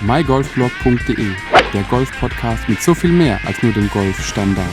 mygolfblog.de, der Golf-Podcast mit so viel mehr als nur dem Golfstandard.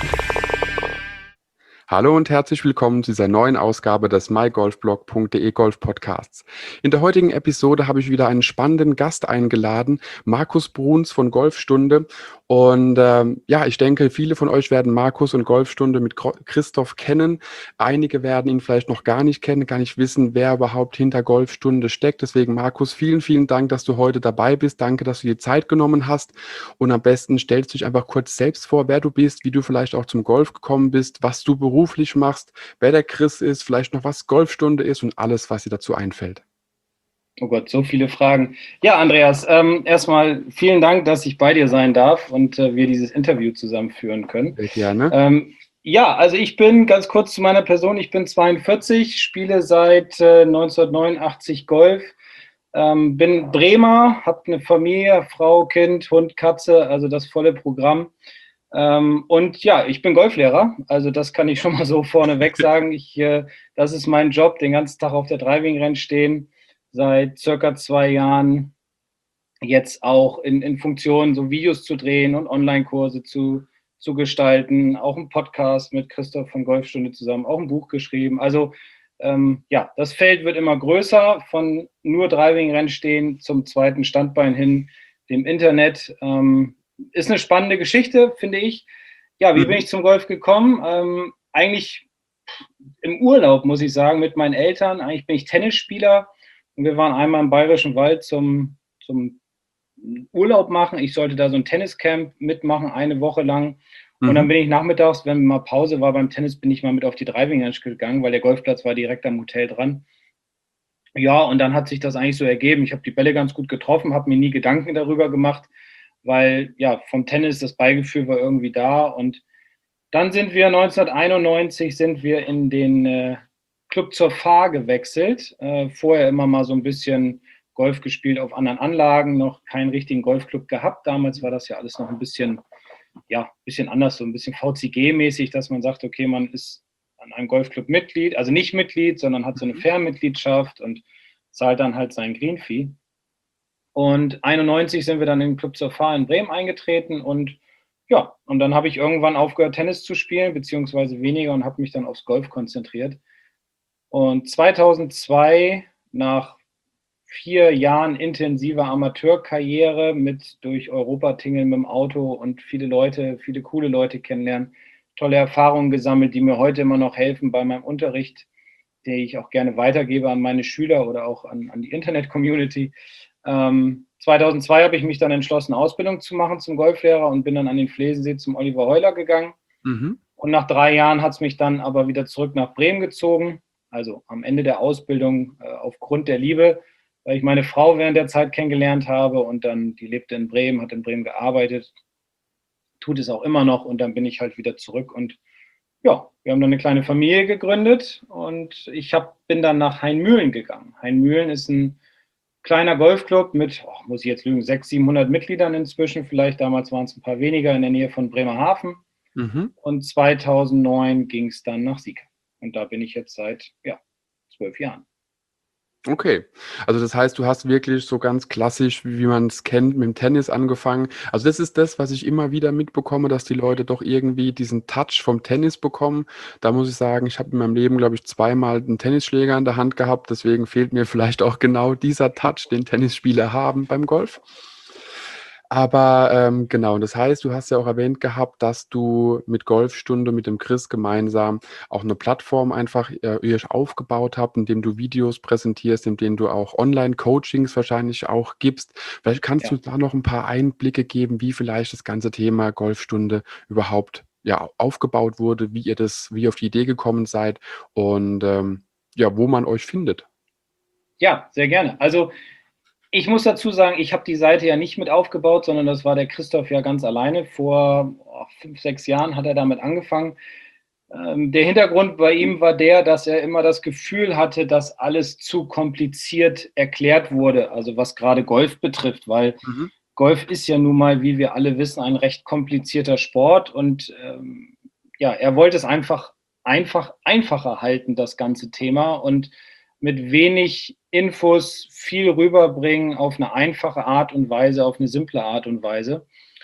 Hallo und herzlich willkommen zu dieser neuen Ausgabe des mygolfblog.de Golf Podcasts. In der heutigen Episode habe ich wieder einen spannenden Gast eingeladen, Markus Bruns von Golfstunde. Und ich denke, viele von euch werden Markus und Golfstunde mit Christoph kennen. Einige werden ihn vielleicht noch gar nicht kennen, gar nicht wissen, wer überhaupt hinter Golfstunde steckt. Deswegen, Markus, vielen, vielen Dank, dass du heute dabei bist. Danke, dass du dir Zeit genommen hast. Und am besten stellst du dich einfach kurz selbst vor, wer du bist, wie du vielleicht auch zum Golf gekommen bist, was du beruflich machst, wer der Chris ist, vielleicht noch was Golfstunde ist und alles, was dir dazu einfällt. Oh Gott, so viele Fragen. Ja, Andreas, erstmal vielen Dank, dass ich bei dir sein darf und wir dieses Interview zusammen führen können. Sehr gerne. Also ich bin, ganz kurz zu meiner Person, ich bin 42, spiele seit 1989 Golf, bin Bremer, habe eine Familie, Frau, Kind, Hund, Katze, also das volle Programm. Ich bin Golflehrer, also das kann ich schon mal so vorneweg sagen. Das ist mein Job, den ganzen Tag auf der Driving Range stehen, seit circa 2 Jahren jetzt auch in Funktion, so Videos zu drehen und Online-Kurse zu gestalten, auch einen Podcast mit Christoph von Golfstunde zusammen, auch ein Buch geschrieben. Also das Feld wird immer größer, von nur Driving-Rennen stehen zum zweiten Standbein hin, dem Internet. Ist eine spannende Geschichte, finde ich. Ja, wie bin ich zum Golf gekommen? Eigentlich im Urlaub, muss ich sagen, mit meinen Eltern. Eigentlich bin ich Tennisspieler und wir waren einmal im Bayerischen Wald zum Urlaub machen. Ich sollte da so ein Tenniscamp mitmachen, eine Woche lang. Und dann bin ich nachmittags, wenn mal Pause war beim Tennis, bin ich mal mit auf die Driving Range gegangen, weil der Golfplatz war direkt am Hotel dran. Ja, und dann hat sich das eigentlich so ergeben. Ich habe die Bälle ganz gut getroffen, habe mir nie Gedanken darüber gemacht, weil ja vom Tennis das Beigefühl war irgendwie da. Und dann sind wir 1991 in den Club zur Fahr gewechselt. Vorher immer mal so ein bisschen Golf gespielt auf anderen Anlagen, noch keinen richtigen Golfclub gehabt. Damals war das ja alles noch ein bisschen anders, so ein bisschen VCG-mäßig, dass man sagt, okay, man ist an einem Golfclub Mitglied, also nicht Mitglied, sondern hat so eine Fernmitgliedschaft und zahlt dann halt sein Green-Fee. Und 91 sind wir dann in den Club zur Fahr in Bremen eingetreten und dann habe ich irgendwann aufgehört, Tennis zu spielen, beziehungsweise weniger und habe mich dann aufs Golf konzentriert. Und 2002, nach 4 Jahren intensiver Amateurkarriere mit durch Europa tingeln mit dem Auto und viele coole Leute kennenlernen, tolle Erfahrungen gesammelt, die mir heute immer noch helfen bei meinem Unterricht, den ich auch gerne weitergebe an meine Schüler oder auch an die Internet-Community. 2002 habe ich mich dann entschlossen, Ausbildung zu machen zum Golflehrer und bin dann an den Flesensee zum Oliver Heuler gegangen. Und nach 3 Jahren hat es mich dann aber wieder zurück nach Bremen gezogen, also am Ende der Ausbildung aufgrund der Liebe, weil ich meine Frau während der Zeit kennengelernt habe und dann, die lebte in Bremen, hat in Bremen gearbeitet, tut es auch immer noch und dann bin ich halt wieder zurück und ja, wir haben dann eine kleine Familie gegründet und bin dann nach Hainmühlen gegangen. Hainmühlen ist ein kleiner Golfclub mit, muss ich jetzt lügen, 600, 700 Mitgliedern inzwischen, vielleicht damals waren es ein paar weniger in der Nähe von Bremerhaven. Und 2009 ging es dann nach Sieg. Und da bin ich jetzt seit 12 Jahren. Okay, also das heißt, du hast wirklich so ganz klassisch, wie man es kennt, mit dem Tennis angefangen. Also das ist das, was ich immer wieder mitbekomme, dass die Leute doch irgendwie diesen Touch vom Tennis bekommen. Da muss ich sagen, ich habe in meinem Leben, glaube ich, 2-mal einen Tennisschläger in der Hand gehabt. Deswegen fehlt mir vielleicht auch genau dieser Touch, den Tennisspieler haben beim Golf. Aber genau, das heißt, du hast ja auch erwähnt gehabt, dass du mit Golfstunde, mit dem Chris gemeinsam auch eine Plattform einfach ihr aufgebaut habt, indem du Videos präsentierst, indem du auch Online-Coachings wahrscheinlich auch gibst. Vielleicht kannst du da noch ein paar Einblicke geben, wie vielleicht das ganze Thema Golfstunde überhaupt aufgebaut wurde, wie auf die Idee gekommen seid und wo man euch findet. Ja, sehr gerne. Also ich muss dazu sagen, ich habe die Seite ja nicht mit aufgebaut, sondern das war der Christoph ja ganz alleine. Vor 5, 6 Jahren hat er damit angefangen. Der Hintergrund bei ihm war dass er immer das Gefühl hatte, dass alles zu kompliziert erklärt wurde, also was gerade Golf betrifft, weil Golf ist ja nun mal, wie wir alle wissen, ein recht komplizierter Sport und er wollte es einfacher halten, das ganze Thema und mit wenig Infos viel rüberbringen auf eine einfache Art und Weise, auf eine simple Art und Weise.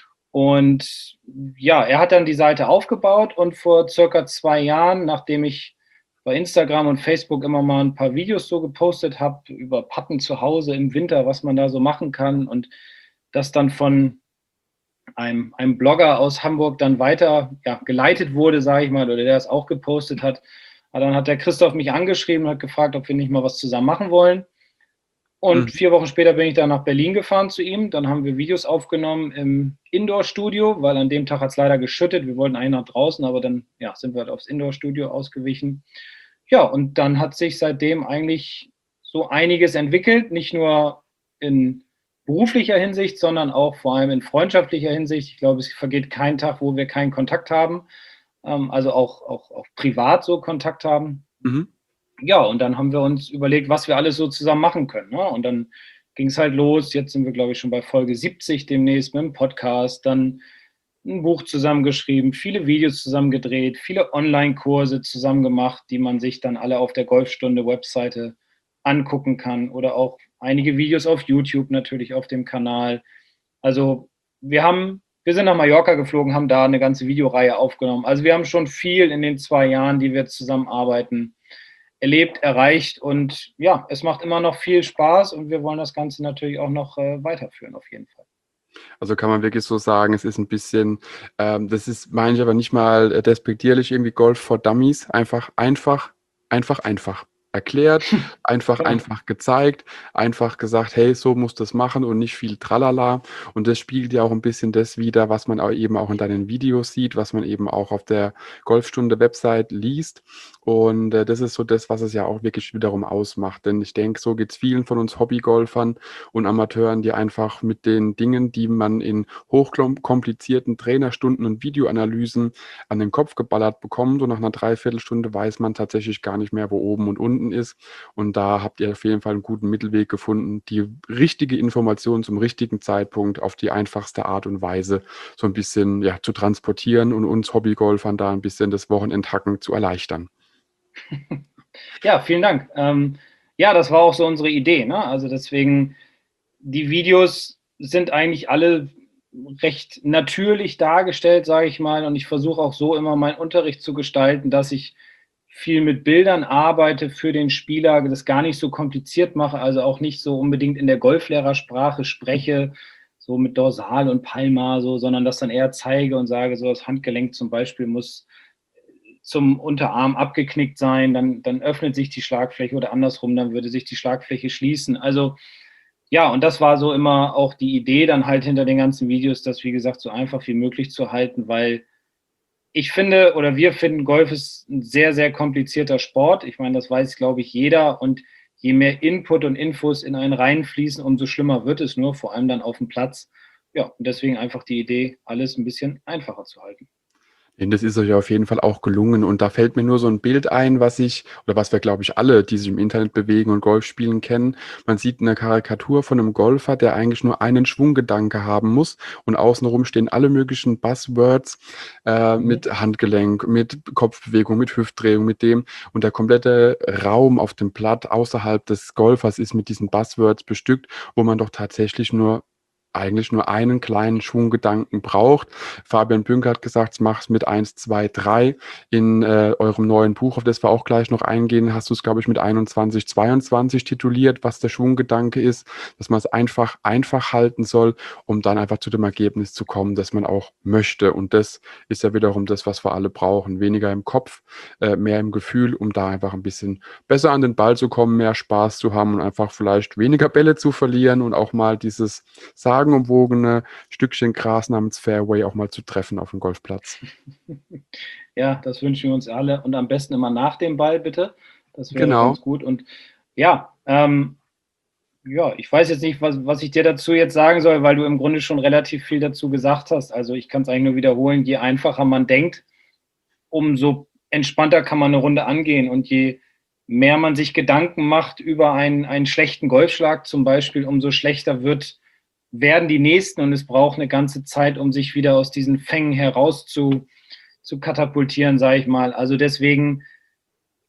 Und ja, er hat dann die Seite aufgebaut und vor circa 2 Jahren, nachdem ich bei Instagram und Facebook immer mal ein paar Videos so gepostet habe über Patten zu Hause im Winter, was man da so machen kann und das dann von einem Blogger aus Hamburg dann weiter geleitet wurde, sage ich mal, oder der es auch gepostet hat. Dann hat der Christoph mich angeschrieben und hat gefragt, ob wir nicht mal was zusammen machen wollen. Und 4 Wochen später bin ich dann nach Berlin gefahren zu ihm. Dann haben wir Videos aufgenommen im Indoor-Studio, weil an dem Tag hat es leider geschüttet. Wir wollten eigentlich nach draußen, aber dann sind wir halt aufs Indoor-Studio ausgewichen. Ja, und dann hat sich seitdem eigentlich so einiges entwickelt, nicht nur in beruflicher Hinsicht, sondern auch vor allem in freundschaftlicher Hinsicht. Ich glaube, es vergeht kein Tag, wo wir keinen Kontakt haben, also auch privat so Kontakt haben. Mhm. Ja, und dann haben wir uns überlegt, was wir alles so zusammen machen können. Ne? Und dann ging es halt los. Jetzt sind wir, glaube ich, schon bei Folge 70 demnächst mit dem Podcast. Dann ein Buch zusammengeschrieben, viele Videos zusammen gedreht, viele Online-Kurse zusammen gemacht, die man sich dann alle auf der Golfstunde-Webseite angucken kann oder auch einige Videos auf YouTube natürlich auf dem Kanal. Also wir sind nach Mallorca geflogen, haben da eine ganze Videoreihe aufgenommen. Also wir haben schon viel in den 2 Jahren, die wir zusammenarbeiten, erlebt, erreicht und ja, es macht immer noch viel Spaß und wir wollen das Ganze natürlich auch noch weiterführen auf jeden Fall. Also kann man wirklich so sagen, es ist ein bisschen, das ist, meine ich aber nicht mal despektierlich, irgendwie Golf for Dummies, einfach erklärt, einfach gezeigt, einfach gesagt, hey, so musst du das machen und nicht viel Tralala. Und das spiegelt ja auch ein bisschen das wider, was man eben auch in deinen Videos sieht, was man eben auch auf der Golfstunde-Website liest. Und das ist so das, was es ja auch wirklich wiederum ausmacht. Denn ich denke, so geht es vielen von uns Hobbygolfern und Amateuren, die einfach mit den Dingen, die man in hochkomplizierten Trainerstunden und Videoanalysen an den Kopf geballert bekommt und nach einer Dreiviertelstunde weiß man tatsächlich gar nicht mehr, wo oben und unten ist. Und da habt ihr auf jeden Fall einen guten Mittelweg gefunden, die richtige Information zum richtigen Zeitpunkt auf die einfachste Art und Weise so ein bisschen zu transportieren und uns Hobbygolfern da ein bisschen das Wochenendhacken zu erleichtern. Ja, vielen Dank. Ja, das war auch so unsere Idee. Ne? Also deswegen, die Videos sind eigentlich alle recht natürlich dargestellt, sage ich mal. Und ich versuche auch so immer meinen Unterricht zu gestalten, dass ich viel mit Bildern arbeite für den Spieler, das gar nicht so kompliziert mache, also auch nicht so unbedingt in der Golflehrersprache spreche, so mit Dorsal und Palmar, so, sondern das dann eher zeige und sage, so das Handgelenk zum Beispiel muss zum Unterarm abgeknickt sein, dann öffnet sich die Schlagfläche oder andersrum, dann würde sich die Schlagfläche schließen. Also ja, und das war so immer auch die Idee dann halt hinter den ganzen Videos, das wie gesagt so einfach wie möglich zu halten, weil ich finde oder wir finden, Golf ist ein sehr, sehr komplizierter Sport. Ich meine, das weiß, glaube ich, jeder. Und je mehr Input und Infos in einen reinfließen, umso schlimmer wird es nur, vor allem dann auf dem Platz. Ja, und deswegen einfach die Idee, alles ein bisschen einfacher zu halten. Das ist euch auf jeden Fall auch gelungen. Und da fällt mir nur so ein Bild ein, was wir, glaube ich, alle, die sich im Internet bewegen und Golf spielen, kennen. Man sieht eine Karikatur von einem Golfer, der eigentlich nur einen Schwunggedanke haben muss. Und außenrum stehen alle möglichen Buzzwords mit Handgelenk, mit Kopfbewegung, mit Hüftdrehung, mit dem. Und der komplette Raum auf dem Blatt außerhalb des Golfers ist mit diesen Buzzwords bestückt, wo man doch tatsächlich eigentlich nur einen kleinen Schwunggedanken braucht. Fabian Bünke hat gesagt, mach's mit 1, 2, 3. In eurem neuen Buch, auf das wir auch gleich noch eingehen, hast du es, glaube ich, mit 21, 22 tituliert, was der Schwunggedanke ist, dass man es einfach halten soll, um dann einfach zu dem Ergebnis zu kommen, das man auch möchte. Und das ist ja wiederum das, was wir alle brauchen. Weniger im Kopf, mehr im Gefühl, um da einfach ein bisschen besser an den Ball zu kommen, mehr Spaß zu haben und einfach vielleicht weniger Bälle zu verlieren und auch mal dieses sagenumwogene Stückchen Gras namens Fairway auch mal zu treffen auf dem Golfplatz. Ja, das wünschen wir uns alle und am besten immer nach dem Ball, bitte. Das wäre Genau. ganz gut. Und ja, ja, ich weiß jetzt nicht, was ich dir dazu jetzt sagen soll, weil du im Grunde schon relativ viel dazu gesagt hast. Also ich kann es eigentlich nur wiederholen, je einfacher man denkt, umso entspannter kann man eine Runde angehen. Und je mehr man sich Gedanken macht über einen schlechten Golfschlag zum Beispiel, umso schlechter werden die nächsten und es braucht eine ganze Zeit, um sich wieder aus diesen Fängen heraus zu katapultieren, sage ich mal. Also deswegen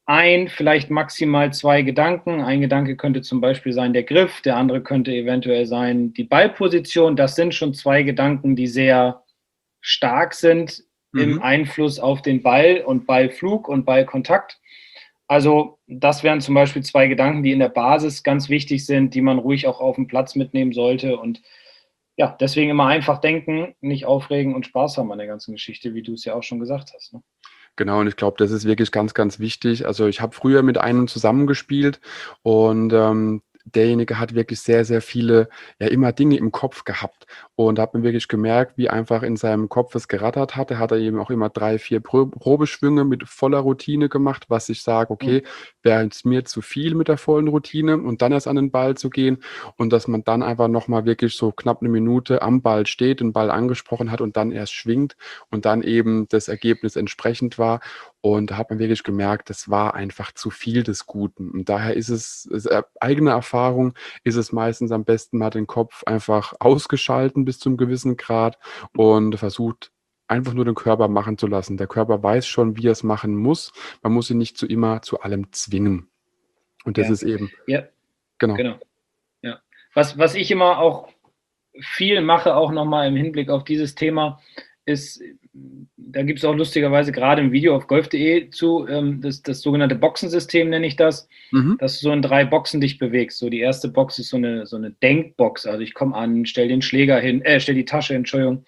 vielleicht maximal 2 Gedanken. Ein Gedanke könnte zum Beispiel sein der Griff, der andere könnte eventuell sein die Ballposition. Das sind schon 2 Gedanken, die sehr stark sind im Einfluss auf den Ball und Ballflug und Ballkontakt. Also das wären zum Beispiel 2 Gedanken, die in der Basis ganz wichtig sind, die man ruhig auch auf den Platz mitnehmen sollte. Und ja, deswegen immer einfach denken, nicht aufregen und Spaß haben an der ganzen Geschichte, wie du es ja auch schon gesagt hast. Ne? Genau, und ich glaube, das ist wirklich ganz, ganz wichtig. Also ich habe früher mit einem zusammengespielt und derjenige hat wirklich sehr, sehr viele, ja, immer Dinge im Kopf gehabt. Und da hat man wirklich gemerkt, wie einfach in seinem Kopf es gerattert hat. Er hat eben auch immer 3, 4 Probeschwünge mit voller Routine gemacht, was ich sage, okay, wäre es mir zu viel mit der vollen Routine und dann erst an den Ball zu gehen und dass man dann einfach nochmal wirklich so knapp eine Minute am Ball steht, den Ball angesprochen hat und dann erst schwingt und dann eben das Ergebnis entsprechend war. Und da hat man wirklich gemerkt, das war einfach zu viel des Guten. Und daher ist es eigene Erfahrung, ist es meistens am besten, mal den Kopf einfach ausgeschalten bis zum gewissen Grad und versucht einfach nur den Körper machen zu lassen. Der Körper weiß schon, wie er es machen muss. Man muss ihn nicht immer zu allem zwingen. Und das Ja, ist eben, ja, genau. genau. Ja. Was ich immer auch viel mache, auch nochmal im Hinblick auf dieses Thema, ist, da gibt es auch lustigerweise gerade im Video auf golf.de zu, das sogenannte Boxensystem nenne ich das, Mhm. dass du so in 3 Boxen dich bewegst. So die erste Box ist so eine Denkbox, also ich komme an, stell den Schläger hin, stell die Tasche, Entschuldigung,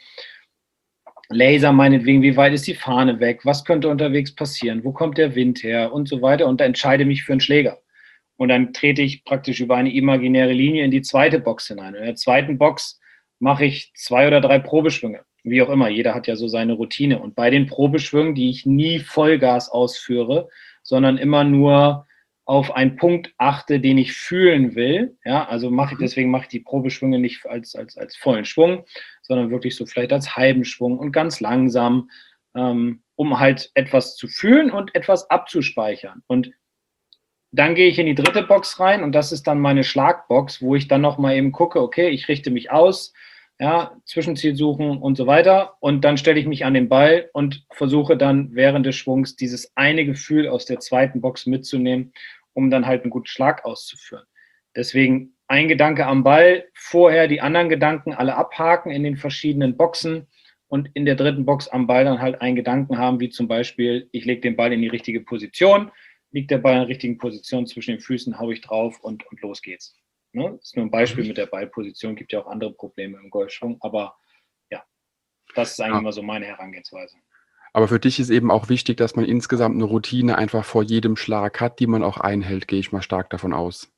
Laser meinetwegen, wie weit ist die Fahne weg, was könnte unterwegs passieren, wo kommt der Wind her und so weiter und da entscheide mich für einen Schläger. Und dann trete ich praktisch über eine imaginäre Linie in die zweite Box hinein. Und in der zweiten Box mache ich 2 oder 3 Probeschwünge. Wie auch immer, jeder hat ja so seine Routine. Und bei den Probeschwüngen, die ich nie Vollgas ausführe, sondern immer nur auf einen Punkt achte, den ich fühlen will, ja, also deswegen mache ich die Probeschwünge nicht als vollen Schwung, sondern wirklich so vielleicht als halben Schwung und ganz langsam, um halt etwas zu fühlen und etwas abzuspeichern. Und dann gehe ich in die dritte Box rein und das ist dann meine Schlagbox, wo ich dann nochmal eben gucke, okay, ich richte mich aus, ja, Zwischenziel suchen und so weiter. Und dann stelle ich mich an den Ball und versuche dann während des Schwungs dieses eine Gefühl aus der zweiten Box mitzunehmen, um dann halt einen guten Schlag auszuführen. Deswegen ein Gedanke am Ball, vorher die anderen Gedanken alle abhaken in den verschiedenen Boxen und in der dritten Box am Ball dann halt einen Gedanken haben, wie zum Beispiel, ich lege den Ball in die richtige Position, liegt der Ball in der richtigen Position zwischen den Füßen, haue ich drauf und los geht's. Ne? Das ist nur ein Beispiel mit der Ballposition, gibt ja auch andere Probleme im Golfschwung, aber ja, das ist eigentlich Ja. immer so meine Herangehensweise. Aber für dich ist eben auch wichtig, dass man insgesamt eine Routine einfach vor jedem Schlag hat, die man auch einhält, gehe ich mal stark davon aus.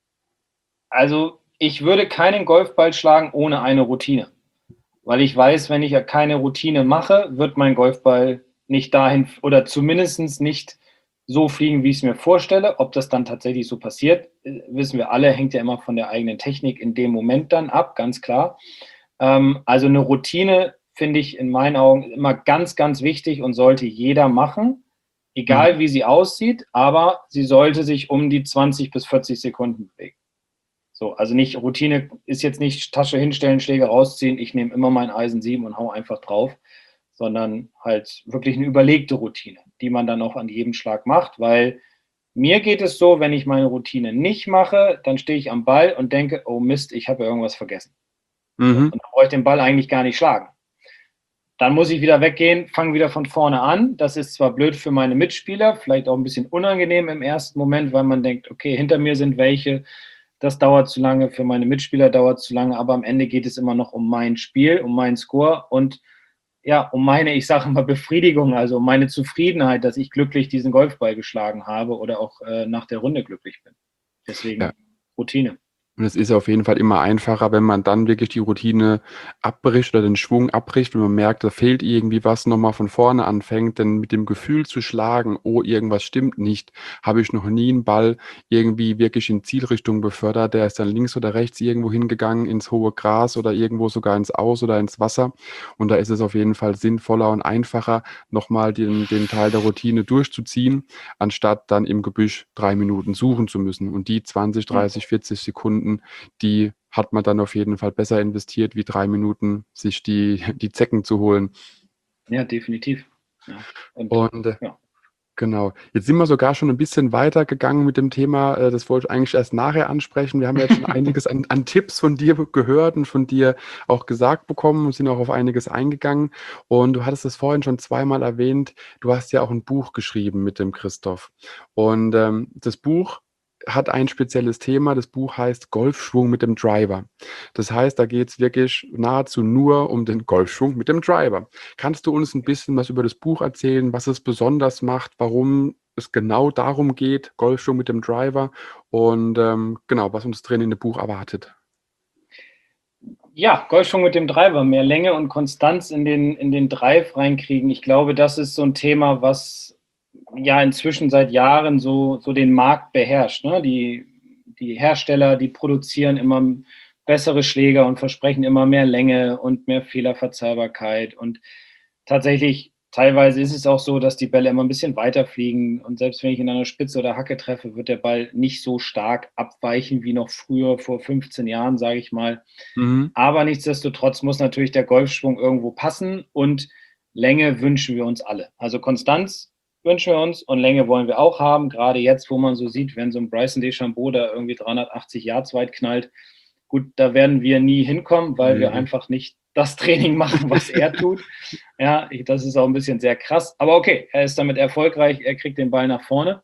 Also ich würde keinen Golfball schlagen ohne eine Routine, weil ich weiß, wenn ich ja keine Routine mache, wird mein Golfball nicht dahin oder zumindest nicht so fliegen, wie ich es mir vorstelle. Ob das dann tatsächlich so passiert, wissen wir alle, hängt ja immer von der eigenen Technik in dem Moment dann ab, ganz klar. Also eine Routine finde ich in meinen Augen immer ganz, ganz wichtig und sollte jeder machen, egal wie sie aussieht, aber sie sollte sich um die 20 bis 40 Sekunden bewegen. So, also nicht, Routine ist jetzt nicht Tasche hinstellen, Schläge rausziehen, ich nehme immer mein Eisen 7 und hau einfach drauf, sondern halt wirklich eine überlegte Routine, die man dann auch an jedem Schlag macht, weil mir geht es so, wenn ich meine Routine nicht mache, dann stehe ich am Ball und denke, oh Mist, ich habe ja irgendwas vergessen. So, Mhm. und dann brauche ich den Ball eigentlich gar nicht schlagen. Dann muss ich wieder weggehen, fange wieder von vorne an. Das ist zwar blöd für meine Mitspieler, vielleicht auch ein bisschen unangenehm im ersten Moment, weil man denkt, okay, hinter mir sind welche, das dauert zu lange, für meine Mitspieler dauert es zu lange, aber am Ende geht es immer noch um mein Spiel, um meinen Score und ja, um meine, ich sage mal, Befriedigung, also um meine Zufriedenheit, dass ich glücklich diesen Golfball geschlagen habe oder auch nach der Runde glücklich bin. Ja. Deswegen Routine. Und es ist auf jeden Fall immer einfacher, wenn man dann wirklich die Routine abbricht oder den Schwung abbricht, wenn man merkt, da fehlt irgendwie was, nochmal von vorne anfängt, denn mit dem Gefühl zu schlagen, oh, irgendwas stimmt nicht, habe ich noch nie einen Ball irgendwie wirklich in Zielrichtung befördert, der ist dann links oder rechts irgendwo hingegangen, ins hohe Gras oder irgendwo sogar ins Aus oder ins Wasser. Und da ist es auf jeden Fall sinnvoller und einfacher, nochmal den Teil der Routine durchzuziehen, anstatt dann im Gebüsch 3 Minuten suchen zu müssen. Und die 20, 30, 40 Sekunden, die hat man dann auf jeden Fall besser investiert, wie 3 Minuten sich die Zecken zu holen. Ja, definitiv. Ja. Und Und ja. Genau. Jetzt sind wir sogar schon ein bisschen weiter gegangen mit dem Thema. Das wollte ich eigentlich erst nachher ansprechen. Wir haben ja jetzt schon einiges an Tipps von dir gehört und von dir auch gesagt bekommen und sind auch auf einiges eingegangen. Und du hattest es vorhin schon zweimal erwähnt. Du hast ja auch ein Buch geschrieben mit dem Christoph. Und das Buch hat ein spezielles Thema. Das Buch heißt Golfschwung mit dem Driver. Das heißt, da geht es wirklich nahezu nur um den Golfschwung mit dem Driver. Kannst du uns ein bisschen was über das Buch erzählen, was es besonders macht, warum es genau darum geht, Golfschwung mit dem Driver und genau, was uns drin in dem Buch erwartet? Ja, Golfschwung mit dem Driver, mehr Länge und Konstanz in den Drive reinkriegen. Ich glaube, das ist so ein Thema, was ja inzwischen seit Jahren so den Markt beherrscht. Ne? Die Hersteller, die produzieren immer bessere Schläger und versprechen immer mehr Länge und mehr Fehlerverzeihbarkeit. Und tatsächlich, teilweise ist es auch so, dass die Bälle immer ein bisschen weiter fliegen. Und selbst wenn ich in einer Spitze oder Hacke treffe, wird der Ball nicht so stark abweichen wie noch früher, vor 15 Jahren, sage ich mal. Mhm. Aber nichtsdestotrotz muss natürlich der Golfschwung irgendwo passen und Länge wünschen wir uns alle. Also Konstanz wünschen wir uns und Länge wollen wir auch haben. Gerade jetzt, wo man so sieht, wenn so ein Bryson DeChambeau da irgendwie 380 Yards weit knallt, gut, da werden wir nie hinkommen, weil wir Nee. einfach nicht das Training machen, was er tut. Ja, das ist auch ein bisschen sehr krass. Aber okay, er ist damit erfolgreich, er kriegt den Ball nach vorne.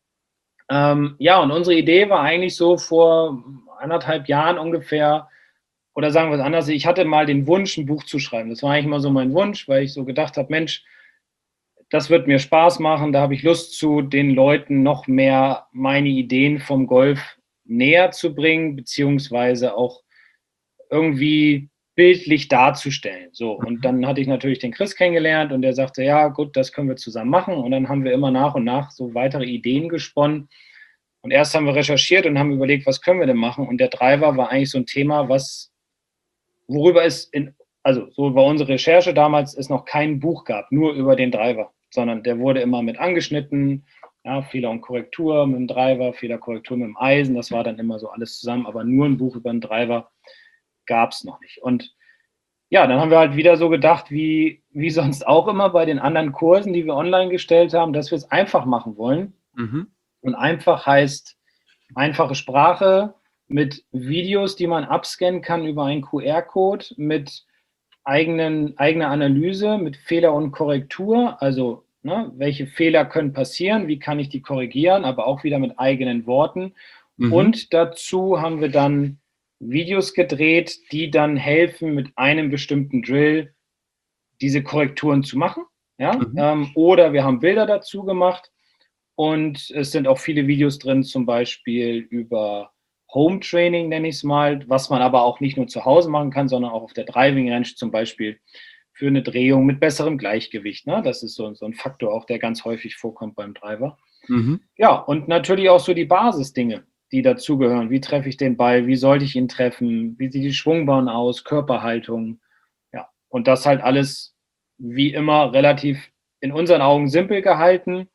Ja, und unsere Idee war eigentlich so vor 1,5 Jahren ungefähr, oder sagen wir es anders, ich hatte mal den Wunsch, ein Buch zu schreiben. Das war eigentlich immer so mein Wunsch, weil ich so gedacht habe, Mensch, das wird mir Spaß machen, da habe ich Lust zu, den Leuten noch mehr meine Ideen vom Golf näher zu bringen, beziehungsweise auch irgendwie bildlich darzustellen. So, und dann hatte ich natürlich den Chris kennengelernt und der sagte, ja gut, das können wir zusammen machen. Und dann haben wir immer nach und nach so weitere Ideen gesponnen. Und erst haben wir recherchiert und haben überlegt, was können wir denn machen? Und der Driver war eigentlich so ein Thema, worüber es also so war unsere Recherche damals, es noch kein Buch gab, nur über den Driver, sondern der wurde immer mit angeschnitten, ja, Fehler und Korrektur mit dem Driver, Fehler, Korrektur mit dem Eisen, das war dann immer so alles zusammen, aber nur ein Buch über den Driver gab es noch nicht. Und ja, dann haben wir halt wieder so gedacht, wie sonst auch immer bei den anderen Kursen, die wir online gestellt haben, dass wir es einfach machen wollen. Mhm. Und einfach heißt einfache Sprache mit Videos, die man abscannen kann über einen QR-Code, mit eigener Analyse, mit Fehler und Korrektur. Also, ne, welche Fehler können passieren, wie kann ich die korrigieren, aber auch wieder mit eigenen Worten. Mhm. Und dazu haben wir dann Videos gedreht, die dann helfen, mit einem bestimmten Drill diese Korrekturen zu machen. Ja? Mhm. Oder wir haben Bilder dazu gemacht und es sind auch viele Videos drin, zum Beispiel über Home Training, nenne ich es mal, was man aber auch nicht nur zu Hause machen kann, sondern auch auf der Driving Range zum Beispiel für eine Drehung mit besserem Gleichgewicht. Ne? Das ist so ein Faktor auch, der ganz häufig vorkommt beim Driver. Mhm. Ja, und natürlich auch so die Basisdinge, die dazugehören. Wie treffe ich den Ball? Wie sollte ich ihn treffen? Wie sieht die Schwungbahn aus? Körperhaltung? Ja, und das halt alles wie immer relativ in unseren Augen simpel gehalten,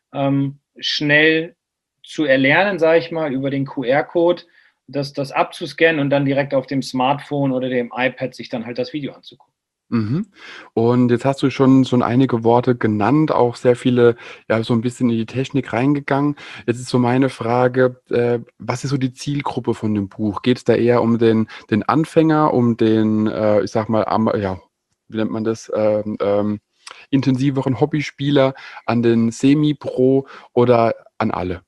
schnell zu erlernen, sage ich mal, über den QR-Code, das abzuscannen und dann direkt auf dem Smartphone oder dem iPad sich dann halt das Video anzugucken. Mhm. Und jetzt hast du schon einige Worte genannt, auch sehr viele, ja, so ein bisschen in die Technik reingegangen. Jetzt ist so meine Frage, was ist so die Zielgruppe von dem Buch? Geht es da eher um den Anfänger, um den, ich sag mal, ja, wie nennt man das, intensiveren Hobbyspieler, an den Semi-Pro oder an alle?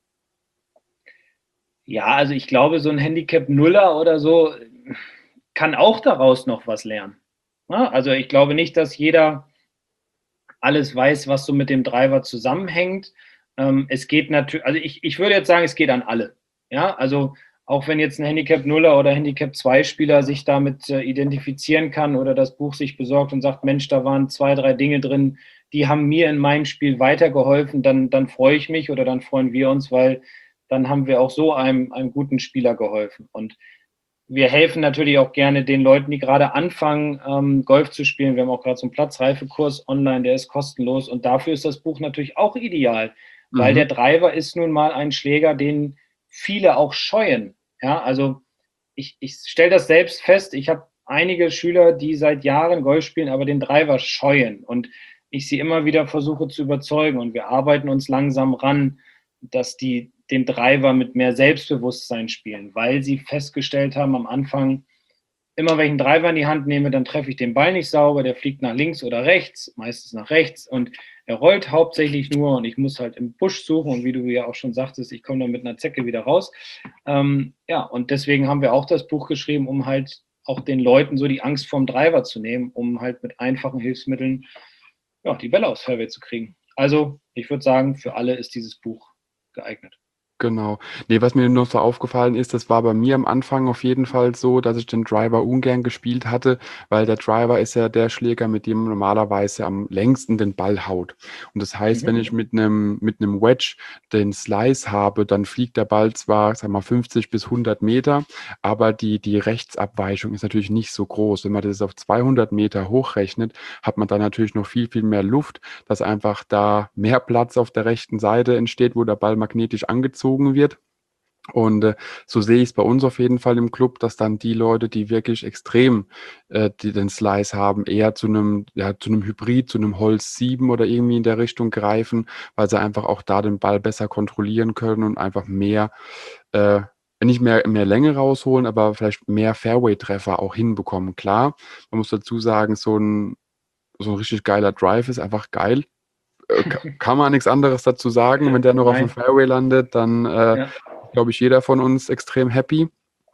Ja, also ich glaube, so ein Handicap Nuller oder so kann auch daraus noch was lernen. Ja, also ich glaube nicht, dass jeder alles weiß, was so mit dem Driver zusammenhängt. Es geht natürlich, also ich würde jetzt sagen, es geht an alle. Ja, also auch wenn jetzt ein Handicap Nuller oder Handicap 2 Spieler sich damit identifizieren kann oder das Buch sich besorgt und sagt, Mensch, da waren 2, 3 Dinge drin, die haben mir in meinem Spiel weitergeholfen, dann freue ich mich oder dann freuen wir uns, weil dann haben wir auch so einem guten Spieler geholfen. Und wir helfen natürlich auch gerne den Leuten, die gerade anfangen, Golf zu spielen. Wir haben auch gerade so einen Platzreifekurs online, der ist kostenlos. Und dafür ist das Buch natürlich auch ideal, weil der Mhm. Driver ist nun mal ein Schläger, den viele auch scheuen. Ja, also ich stelle das selbst fest. Ich habe einige Schüler, die seit Jahren Golf spielen, aber den Driver scheuen. Und ich sie immer wieder versuche zu überzeugen. Und wir arbeiten uns langsam ran, dass die den Driver mit mehr Selbstbewusstsein spielen, weil sie festgestellt haben am Anfang, immer wenn ich einen Driver in die Hand nehme, dann treffe ich den Ball nicht sauber, der fliegt nach links oder rechts, meistens nach rechts und er rollt hauptsächlich nur und ich muss halt im Busch suchen und wie du ja auch schon sagtest, ich komme dann mit einer Zecke wieder raus. Ja, und deswegen haben wir auch das Buch geschrieben, um halt auch den Leuten so die Angst vorm Driver zu nehmen, um halt mit einfachen Hilfsmitteln ja, die Bälle aufs Fairway zu kriegen. Also ich würde sagen, für alle ist dieses Buch geeignet. Genau. Ne, was mir noch so aufgefallen ist, das war bei mir am Anfang auf jeden Fall so, dass ich den Driver ungern gespielt hatte, weil der Driver ist ja der Schläger, mit dem man normalerweise am längsten den Ball haut. Und das heißt, wenn ich mit einem Wedge den Slice habe, dann fliegt der Ball zwar, sage mal, 50 bis 100 Meter, aber die Rechtsabweichung ist natürlich nicht so groß. Wenn man das auf 200 Meter hochrechnet, hat man dann natürlich noch viel, viel mehr Luft, dass einfach da mehr Platz auf der rechten Seite entsteht, wo der Ball magnetisch angezogen wird. Und so sehe ich es bei uns auf jeden Fall im Club, dass dann die Leute, die wirklich extrem die den Slice haben, eher zu einem Hybrid, zu einem Holz 7 oder irgendwie in der Richtung greifen, weil sie einfach auch da den Ball besser kontrollieren können und einfach äh, nicht mehr Länge rausholen, aber vielleicht mehr Fairway-Treffer auch hinbekommen. Klar, man muss dazu sagen, so ein richtig geiler Drive ist einfach geil. Kann man nichts anderes dazu sagen. Wenn der noch auf dem Nein, Fairway landet, dann ja. glaube ich, jeder von uns extrem happy.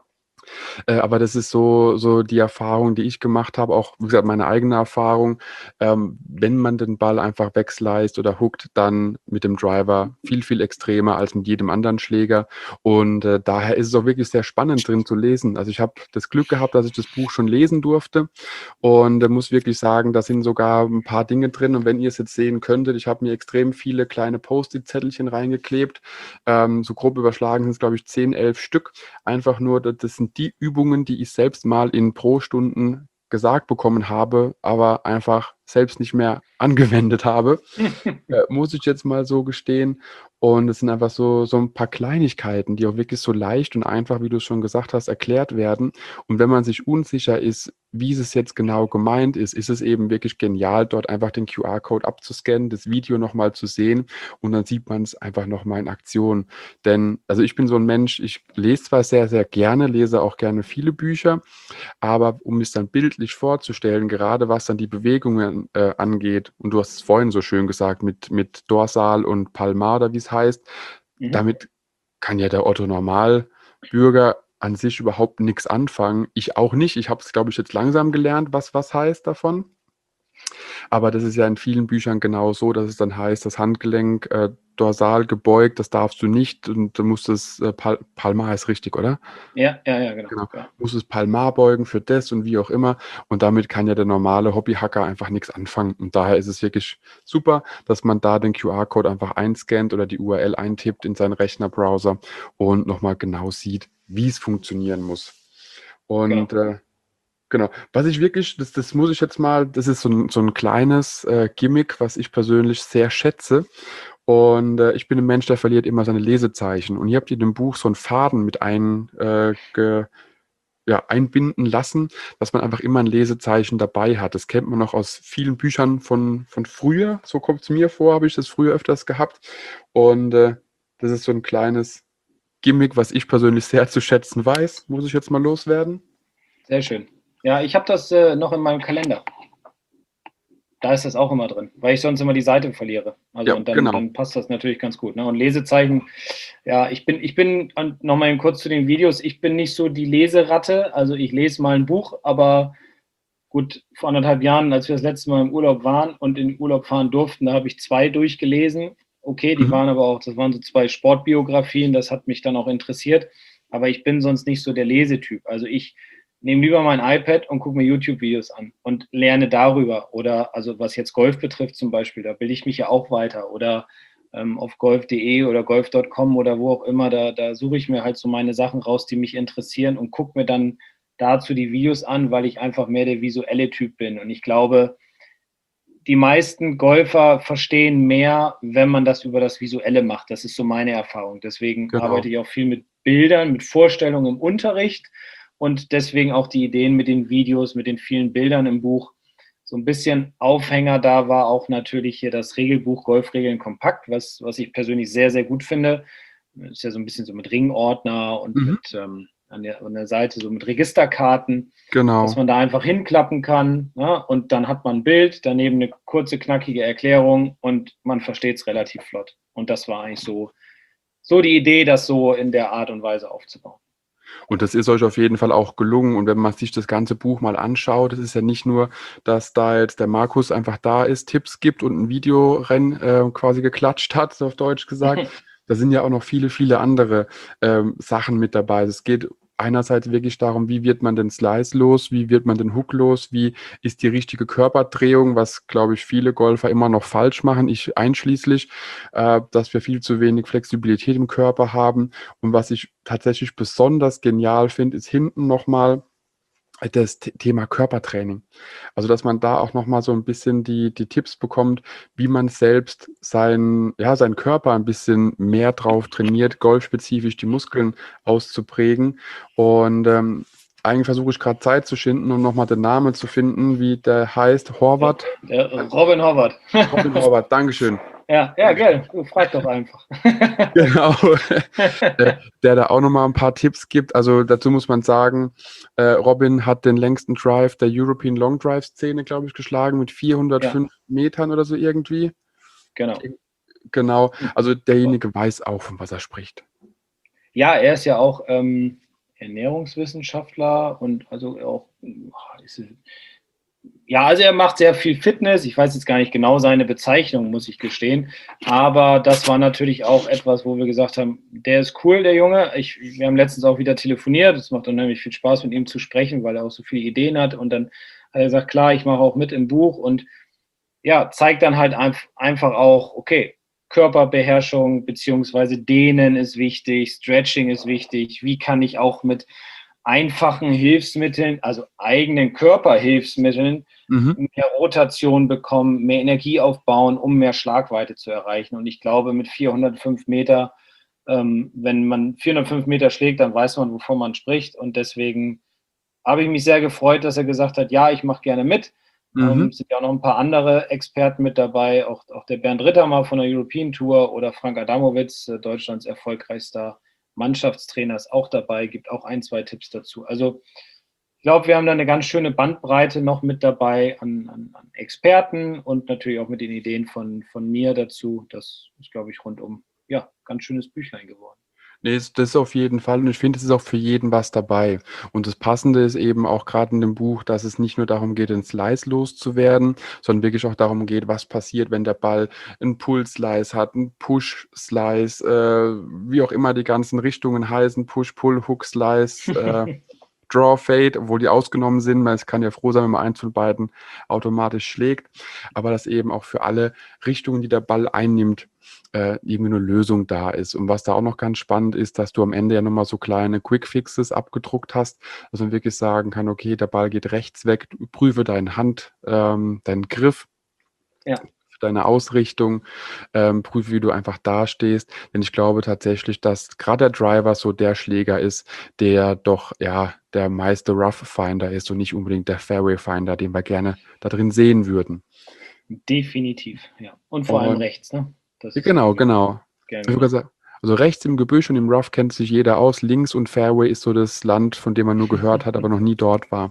Aber das ist so die Erfahrung, die ich gemacht habe, auch wie gesagt, meine eigene Erfahrung. Wenn man den Ball einfach wegsliced oder hookt, dann mit dem Driver viel, viel extremer als mit jedem anderen Schläger. Und daher ist es auch wirklich sehr spannend drin zu lesen. Also ich habe das Glück gehabt, dass ich das Buch schon lesen durfte und muss wirklich sagen, da sind sogar ein paar Dinge drin. Und wenn ihr es jetzt sehen könntet, ich habe mir extrem viele kleine Post-it-Zettelchen reingeklebt. So grob überschlagen sind es, glaube ich, 10, 11 Stück. Einfach nur, das sind die Übungen, die ich selbst mal in Pro-Stunden gesagt bekommen habe, aber einfach selbst nicht mehr angewendet habe. Muss ich jetzt mal so gestehen. Und es sind einfach so ein paar Kleinigkeiten, die auch wirklich so leicht und einfach, wie du es schon gesagt hast, erklärt werden. Und wenn man sich unsicher ist, wie es jetzt genau gemeint ist es eben wirklich genial, dort einfach den QR-Code abzuscannen, das Video nochmal zu sehen und dann sieht man es einfach nochmal in Aktion. Denn, also ich bin so ein Mensch, ich lese zwar sehr, sehr gerne, lese auch gerne viele Bücher, aber um es dann bildlich vorzustellen, gerade was dann die Bewegungen angeht, und du hast es vorhin so schön gesagt, mit Dorsal und Palmar oder wie es heißt, Mhm. damit kann ja der Otto Normalbürger an sich überhaupt nichts anfangen. Ich auch nicht. Ich habe es, glaube ich, jetzt langsam gelernt, was heißt davon. Aber das ist ja in vielen Büchern genau so, dass es dann heißt, das Handgelenk dorsal gebeugt, das darfst du nicht und du musst es, Palmar ist richtig, oder? Ja, ja, ja, genau. Genau. Ja. Muss es Palmar beugen für das und wie auch immer. Und damit kann ja der normale Hobbyhacker einfach nichts anfangen. Und daher ist es wirklich super, dass man da den QR-Code einfach einscannt oder die URL eintippt in seinen Rechnerbrowser und nochmal genau sieht, wie es funktionieren muss. Genau. Und genau, was ich wirklich, das muss ich jetzt mal, das ist so ein kleines Gimmick, was ich persönlich sehr schätze. Und ich bin ein Mensch, der verliert immer seine Lesezeichen. Und ihr habt in dem Buch so einen Faden mit einbinden lassen, dass man einfach immer ein Lesezeichen dabei hat. Das kennt man noch aus vielen Büchern von früher. So kommt es mir vor, habe ich das früher öfters gehabt. Und das ist so ein kleines Gimmick, was ich persönlich sehr zu schätzen weiß. Muss ich jetzt mal loswerden? Sehr schön. Ja, ich habe das noch in meinem Kalender. Da ist das auch immer drin, weil ich sonst immer die Seite verliere. Also Ja, und dann, genau. dann passt das natürlich ganz gut. Ne? Und Lesezeichen, ja, ich bin nochmal kurz zu den Videos, ich bin nicht so die Leseratte, also ich lese mal ein Buch, aber gut, vor 1,5 Jahren, als wir das letzte Mal im Urlaub waren und in den Urlaub fahren durften, da habe ich 2 durchgelesen. Okay, die Mhm. waren aber auch, das waren so 2 Sportbiografien, das hat mich dann auch interessiert. Aber ich bin sonst nicht so der Lesetyp. Also ich nehme lieber mein iPad und gucke mir YouTube-Videos an und lerne darüber. Oder also was jetzt Golf betrifft zum Beispiel, da bilde ich mich ja auch weiter. Oder auf golf.de oder golf.com oder wo auch immer, da suche ich mir halt so meine Sachen raus, die mich interessieren und gucke mir dann dazu die Videos an, weil ich einfach mehr der visuelle Typ bin. Und ich glaube, die meisten Golfer verstehen mehr, wenn man das über das Visuelle macht. Das ist so meine Erfahrung. Deswegen arbeite Genau. ich auch viel mit Bildern, mit Vorstellungen im Unterricht und deswegen auch die Ideen mit den Videos, mit den vielen Bildern im Buch, So ein bisschen Aufhänger da war auch natürlich hier das Regelbuch Golfregeln kompakt, was ich persönlich sehr, sehr gut finde. Das ist ja so ein bisschen so mit Ringordner und Mhm. mit an der Seite so mit Registerkarten, dass Genau. man da einfach hinklappen kann, ne? Und dann hat man ein Bild, daneben eine kurze, knackige Erklärung und man versteht es relativ flott. Und das war eigentlich so die Idee, das so in der Art und Weise aufzubauen. Und das ist euch auf jeden Fall auch gelungen. Und wenn man sich das ganze Buch mal anschaut, es ist ja nicht nur, dass da jetzt der Markus einfach da ist, Tipps gibt und ein Videorennen quasi geklatscht hat, so auf Deutsch gesagt. Da sind ja auch noch viele, viele andere Sachen mit dabei. Es geht einerseits wirklich darum, wie wird man den Slice los, wie wird man den Hook los, wie ist die richtige Körperdrehung, was, glaube ich, viele Golfer immer noch falsch machen, ich einschließlich, dass wir viel zu wenig Flexibilität im Körper haben. Und was ich tatsächlich besonders genial finde, ist hinten nochmal das Thema Körpertraining. Also, dass man da auch nochmal so ein bisschen die Tipps bekommt, wie man selbst seinen Körper ein bisschen mehr drauf trainiert, golfspezifisch die Muskeln auszuprägen. Und eigentlich versuche ich gerade Zeit zu schinden, um nochmal den Namen zu finden, wie der heißt. Horvath. Der Robin Horvath. Robin Horvath, Dankeschön. Ja, gell, du frag doch einfach. Genau, der da auch nochmal ein paar Tipps gibt. Also dazu muss man sagen, Robin hat den längsten Drive der European Long Drive Szene, glaube ich, geschlagen mit 405 Ja, Metern oder so irgendwie. genau. Genau, also derjenige weiß auch, von was er spricht. Ja, er ist ja auch Ernährungswissenschaftler und also auch, ja, also er macht sehr viel Fitness. Ich weiß jetzt gar nicht genau seine Bezeichnung, muss ich gestehen. Aber das war natürlich auch etwas, wo wir gesagt haben, der ist cool, der Junge. Wir haben letztens auch wieder telefoniert. Es macht unheimlich viel Spaß, mit ihm zu sprechen, weil er auch so viele Ideen hat. Und dann hat er gesagt, klar, ich mache auch mit im Buch und ja, zeigt dann halt einfach auch, okay, Körperbeherrschung beziehungsweise Dehnen ist wichtig, Stretching ist wichtig. Wie kann ich auch mit einfachen Hilfsmitteln, also eigenen Körperhilfsmitteln, Mhm. mehr Rotation bekommen, mehr Energie aufbauen, um mehr Schlagweite zu erreichen. Und ich glaube, mit 405 Meter, wenn man 405 Meter schlägt, dann weiß man, wovon man spricht. Und deswegen habe ich mich sehr gefreut, dass er gesagt hat, ja, ich mache gerne mit. Mhm. Sind ja auch noch ein paar andere Experten mit dabei, auch der Bernd Rittermann von der European Tour oder Frank Adamowitz, Deutschlands erfolgreichster Mannschaftstrainer, ist auch dabei, gibt auch ein, zwei Tipps dazu. Also ich glaube, wir haben da eine ganz schöne Bandbreite noch mit dabei an Experten und natürlich auch mit den Ideen von mir dazu. Das ist, glaube ich, rundum, ja, ganz schönes Büchlein geworden. Nee, das ist auf jeden Fall. Und ich finde, es ist auch für jeden was dabei. Und das Passende ist eben auch gerade in dem Buch, dass es nicht nur darum geht, den Slice loszuwerden, sondern wirklich auch darum geht, was passiert, wenn der Ball einen Pull-Slice hat, einen Push-Slice, wie auch immer die ganzen Richtungen heißen, Push, Pull, Hook, Slice, Draw, Fade, obwohl die ausgenommen sind. Man kann ja froh sein, wenn man eins von beiden automatisch schlägt. Aber dass eben auch für alle Richtungen, die der Ball einnimmt, irgendwie eine Lösung da ist. Und was da auch noch ganz spannend ist, dass du am Ende ja nochmal so kleine Quick-Fixes abgedruckt hast, dass man wirklich sagen kann, okay, der Ball geht rechts weg, prüfe deine Hand, deinen Griff, Ja, deine Ausrichtung, prüfe, wie du einfach dastehst. Denn ich glaube tatsächlich, dass gerade der Driver so der Schläger ist, der doch ja der meiste Rough Finder ist und nicht unbedingt der Fairway Finder, den wir gerne da drin sehen würden. definitiv, ja. Und vor allem Und rechts, ne? Das ist, genau, glaube ich, genau. gern Ich würde genommen. sagen, also rechts im Gebüsch und im Rough kennt sich jeder aus. Links und Fairway ist so das Land, von dem man nur gehört hat, aber noch nie dort war.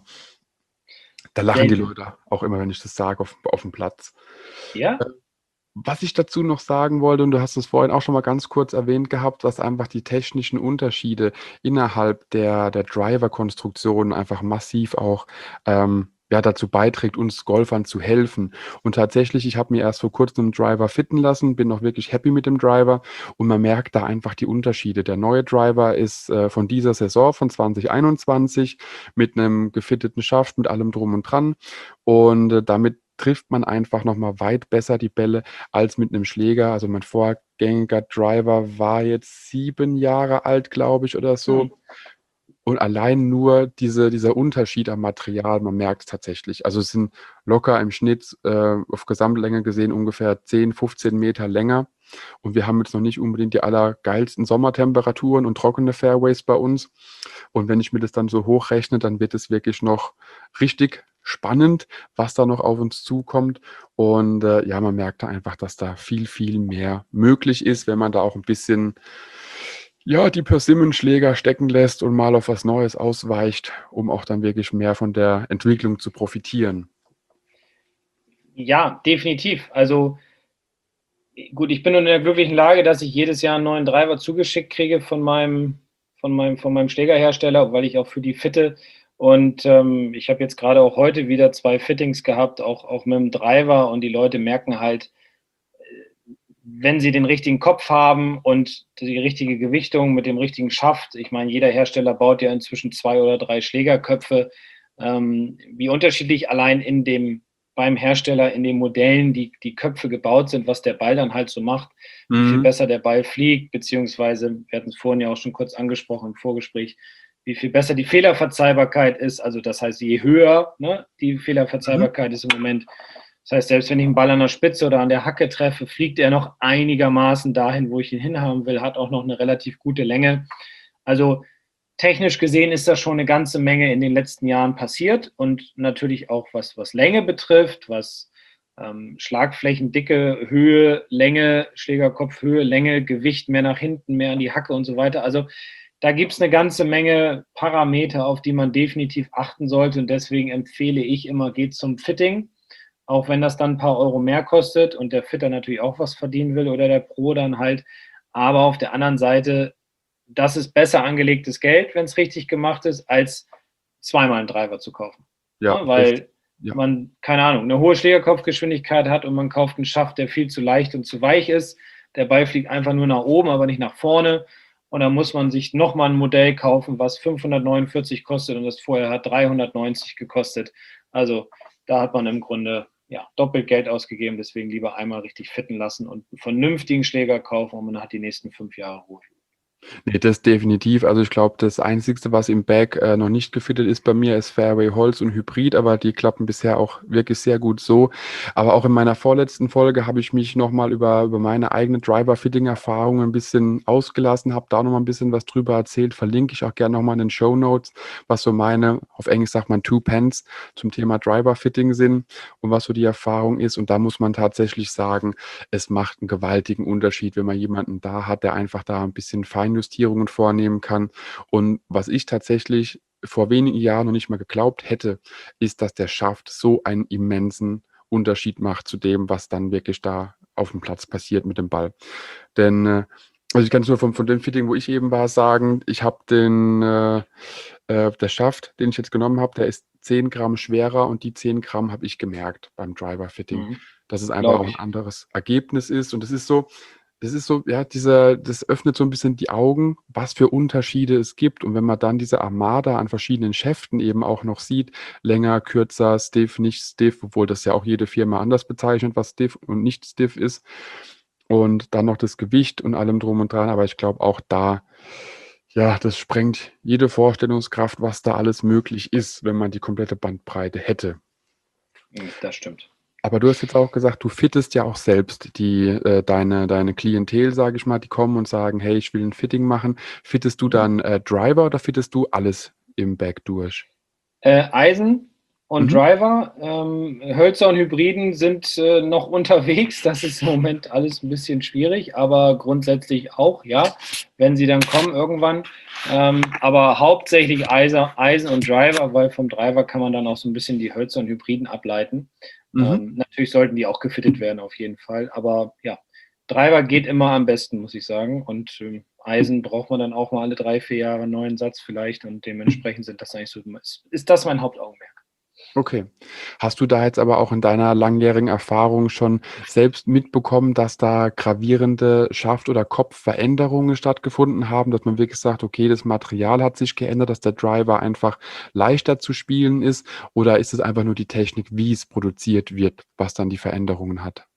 Da lachen die Selten. Leute auch immer, wenn ich das sage, auf dem Platz. Ja? Was ich dazu noch sagen wollte, und du hast es vorhin auch schon mal ganz kurz erwähnt gehabt, was einfach die technischen Unterschiede innerhalb der Driver-Konstruktion einfach massiv auch ja, dazu beiträgt, uns Golfern zu helfen. Und tatsächlich, ich habe mir erst vor kurzem einen Driver fitten lassen, bin auch wirklich happy mit dem Driver und man merkt da einfach die Unterschiede. Der neue Driver ist von dieser Saison, von 2021, mit einem gefitteten Schaft, mit allem drum und dran. Und damit trifft man einfach nochmal weit besser die Bälle als mit einem Schläger. Also mein vorgängiger Driver war jetzt 7 Jahre alt, glaube ich, oder Hm. so. Und allein nur dieser Unterschied am Material, man merkt es tatsächlich. Also es sind locker im Schnitt auf Gesamtlänge gesehen ungefähr 10, 15 Meter länger. Und wir haben jetzt noch nicht unbedingt die allergeilsten Sommertemperaturen und trockene Fairways bei uns. Und wenn ich mir das dann so hochrechne, dann wird es wirklich noch richtig spannend, was da noch auf uns zukommt. Und ja, man merkt da einfach, dass da viel, viel mehr möglich ist, wenn man da auch ein bisschen ja, die Persimmonschläger stecken lässt und mal auf was Neues ausweicht, um auch dann wirklich mehr von der Entwicklung zu profitieren. Ja, definitiv. Also gut, ich bin in der glücklichen Lage, dass ich jedes Jahr einen neuen Driver zugeschickt kriege von meinem Schlägerhersteller, weil ich auch für die fitte. Und ich habe jetzt gerade auch heute wieder 2 Fittings gehabt, auch mit dem Driver. Und die Leute merken halt, wenn sie den richtigen Kopf haben und die richtige Gewichtung mit dem richtigen Schaft. Ich meine, jeder Hersteller baut ja inzwischen 2 oder 3 Schlägerköpfe. Wie unterschiedlich allein beim Hersteller in den Modellen die Köpfe gebaut sind, was der Ball dann halt so macht, wie viel Mhm. besser der Ball fliegt, beziehungsweise, wir hatten es vorhin ja auch schon kurz angesprochen im Vorgespräch, wie viel besser die Fehlerverzeihbarkeit ist. Also das heißt, je höher, ne, die Mhm. Fehlerverzeihbarkeit ist im Moment. Das heißt, selbst wenn ich einen Ball an der Spitze oder an der Hacke treffe, fliegt er noch einigermaßen dahin, wo ich ihn hinhaben will, hat auch noch eine relativ gute Länge. Also technisch gesehen ist da schon eine ganze Menge in den letzten Jahren passiert und natürlich auch was Länge betrifft, was Schlagflächendicke, Höhe, Länge, Schlägerkopfhöhe, Länge, Gewicht mehr nach hinten, mehr an die Hacke und so weiter. Also da gibt es eine ganze Menge Parameter, auf die man definitiv achten sollte und deswegen empfehle ich immer, geht zum Fitting, auch wenn das dann ein paar Euro mehr kostet und der Fitter natürlich auch was verdienen will oder der Pro dann halt. Aber auf der anderen Seite, das ist besser angelegtes Geld, wenn es richtig gemacht ist, als zweimal einen Driver zu kaufen. Ja, Ja, richtig. weil Ja. man, keine Ahnung, eine hohe Schlägerkopfgeschwindigkeit hat und man kauft einen Schaft, der viel zu leicht und zu weich ist. Der Ball fliegt einfach nur nach oben, aber nicht nach vorne. Und dann muss man sich nochmal ein Modell kaufen, was 549 kostet und das vorher hat 390 gekostet. Also da hat man im Grunde ja, doppelt Geld ausgegeben, deswegen lieber einmal richtig fitten lassen und einen vernünftigen Schläger kaufen und man hat die nächsten 5 Jahre Ruhe. Ne, das definitiv. Also, ich glaube, das Einzigste, was im Bag, noch nicht gefittet ist bei mir, ist Fairway Holz und Hybrid, aber die klappen bisher auch wirklich sehr gut so. Aber auch in meiner vorletzten Folge habe ich mich noch mal über meine eigene Driver-Fitting-Erfahrung ein bisschen ausgelassen, habe da noch mal 'n bisschen was drüber erzählt. Verlinke ich auch gerne noch mal in den Shownotes, was so meine, auf Englisch sagt man Two Pence, zum Thema Driver-Fitting sind und was so die Erfahrung ist. Und da muss man tatsächlich sagen, es macht einen gewaltigen Unterschied, wenn man jemanden da hat, der einfach da ein bisschen Feinjustierungen vornehmen kann. Und was ich tatsächlich vor wenigen Jahren noch nicht mal geglaubt hätte, ist, dass der Schaft so einen immensen Unterschied macht zu dem, was dann wirklich da auf dem Platz passiert mit dem Ball. Denn, also, ich kann es nur von dem Fitting, wo ich eben war, sagen, ich habe der Schaft, den ich jetzt genommen habe, der ist 10 Gramm schwerer und die 10 Gramm habe ich gemerkt beim Driver-Fitting, Mhm. dass es einfach auch Glaube ein ich. anderes Ergebnis ist. Und das ist so, ja, das öffnet so ein bisschen die Augen, was für Unterschiede es gibt. Und wenn man dann diese Armada an verschiedenen Schäften eben auch noch sieht, länger, kürzer, stiff, nicht stiff, obwohl das ja auch jede Firma anders bezeichnet, was stiff und nicht stiff ist. Und dann noch das Gewicht und allem drum und dran. Aber ich glaube auch da, ja, das sprengt jede Vorstellungskraft, was da alles möglich ist, wenn man die komplette Bandbreite hätte. Das stimmt. Aber du hast jetzt auch gesagt, du fittest ja auch selbst deine Klientel, sage ich mal, die kommen und sagen: „Hey, ich will 'n Fitting machen.“ Fittest du Mhm. dann, Driver oder fittest du alles im Bag durch? Eisen und Mhm. Driver, Hölzer und Hybriden sind noch unterwegs. Das ist im Moment alles ein bisschen schwierig, aber grundsätzlich auch, ja, wenn sie dann kommen irgendwann. Aber hauptsächlich Eisen und Driver, weil vom Driver kann man dann auch so ein bisschen die Hölzer und Hybriden ableiten. Mhm. Natürlich sollten die auch gefittet werden, auf jeden Fall. Aber ja, Driver geht immer am besten, muss ich sagen. Und Eisen braucht man dann auch mal alle 3, 4 Jahre einen neuen Satz vielleicht. Und dementsprechend sind das eigentlich so, ist das mein Hauptaugenmerk. Okay. Hast du da jetzt aber auch in deiner langjährigen Erfahrung schon selbst mitbekommen, dass da gravierende Schaft oder Kopfveränderungen stattgefunden haben, dass man wirklich sagt: „Okay, das Material hat sich geändert, dass der Driver einfach leichter zu spielen ist“, oder ist es einfach nur die Technik, wie es produziert wird, was dann die Veränderungen hat?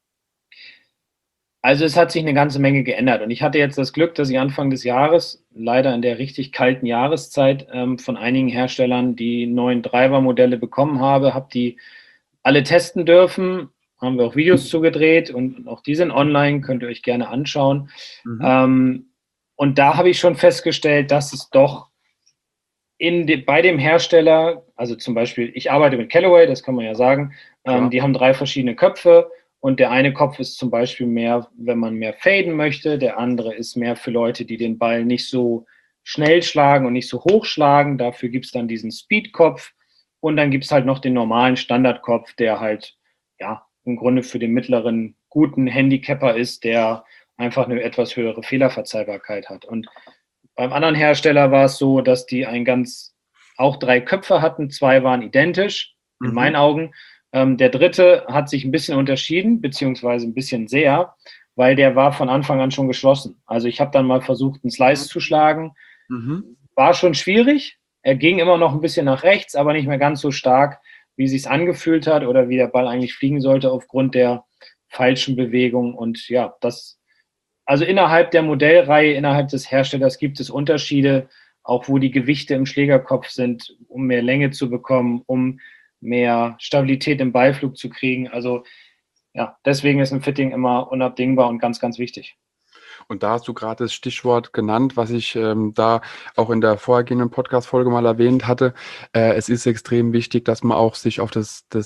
Also es hat sich eine ganze Menge geändert. Und ich hatte jetzt das Glück, dass ich Anfang des Jahres, leider in der richtig kalten Jahreszeit, von einigen Herstellern die neuen Driver-Modelle bekommen habe die alle testen dürfen. Haben wir auch Videos zugedreht und auch die sind online, könnt ihr euch gerne anschauen. Mhm. Ähm, und da habe ich schon festgestellt, dass es doch bei dem Hersteller, also zum Beispiel, ich arbeite mit Callaway, das kann man ja sagen, die haben 3 verschiedene Köpfe und der eine Kopf ist zum Beispiel mehr, wenn man mehr faden möchte, der andere ist mehr für Leute, die den Ball nicht so schnell schlagen und nicht so hoch schlagen, dafür gibt es dann diesen Speed-Kopf und dann gibt es halt noch den normalen Standardkopf, der halt, ja, im Grunde für den mittleren guten Handicapper ist, der einfach eine etwas höhere Fehlerverzeihbarkeit hat. Und beim anderen Hersteller war es so, dass die auch 3 Köpfe hatten, 2 waren identisch, in meinen Augen. Der dritte hat sich ein bisschen unterschieden, beziehungsweise ein bisschen sehr, weil der war von Anfang an schon geschlossen. Also ich habe dann mal versucht, einen Slice zu schlagen. War schon schwierig. Er ging immer noch ein bisschen nach rechts, aber nicht mehr ganz so stark, wie es sich angefühlt hat oder wie der Ball eigentlich fliegen sollte aufgrund der falschen Bewegung. Und ja, also innerhalb der Modellreihe, innerhalb des Herstellers gibt es Unterschiede, auch wo die Gewichte im Schlägerkopf sind, um mehr Länge zu bekommen, um mehr Stabilität im Ballflug zu kriegen. Also ja, deswegen ist ein Fitting immer unabdingbar und ganz, ganz wichtig. Und da hast du gerade das Stichwort genannt, was ich da auch in der vorhergehenden Podcast-Folge mal erwähnt hatte. Es ist extrem wichtig, dass man auch sich auf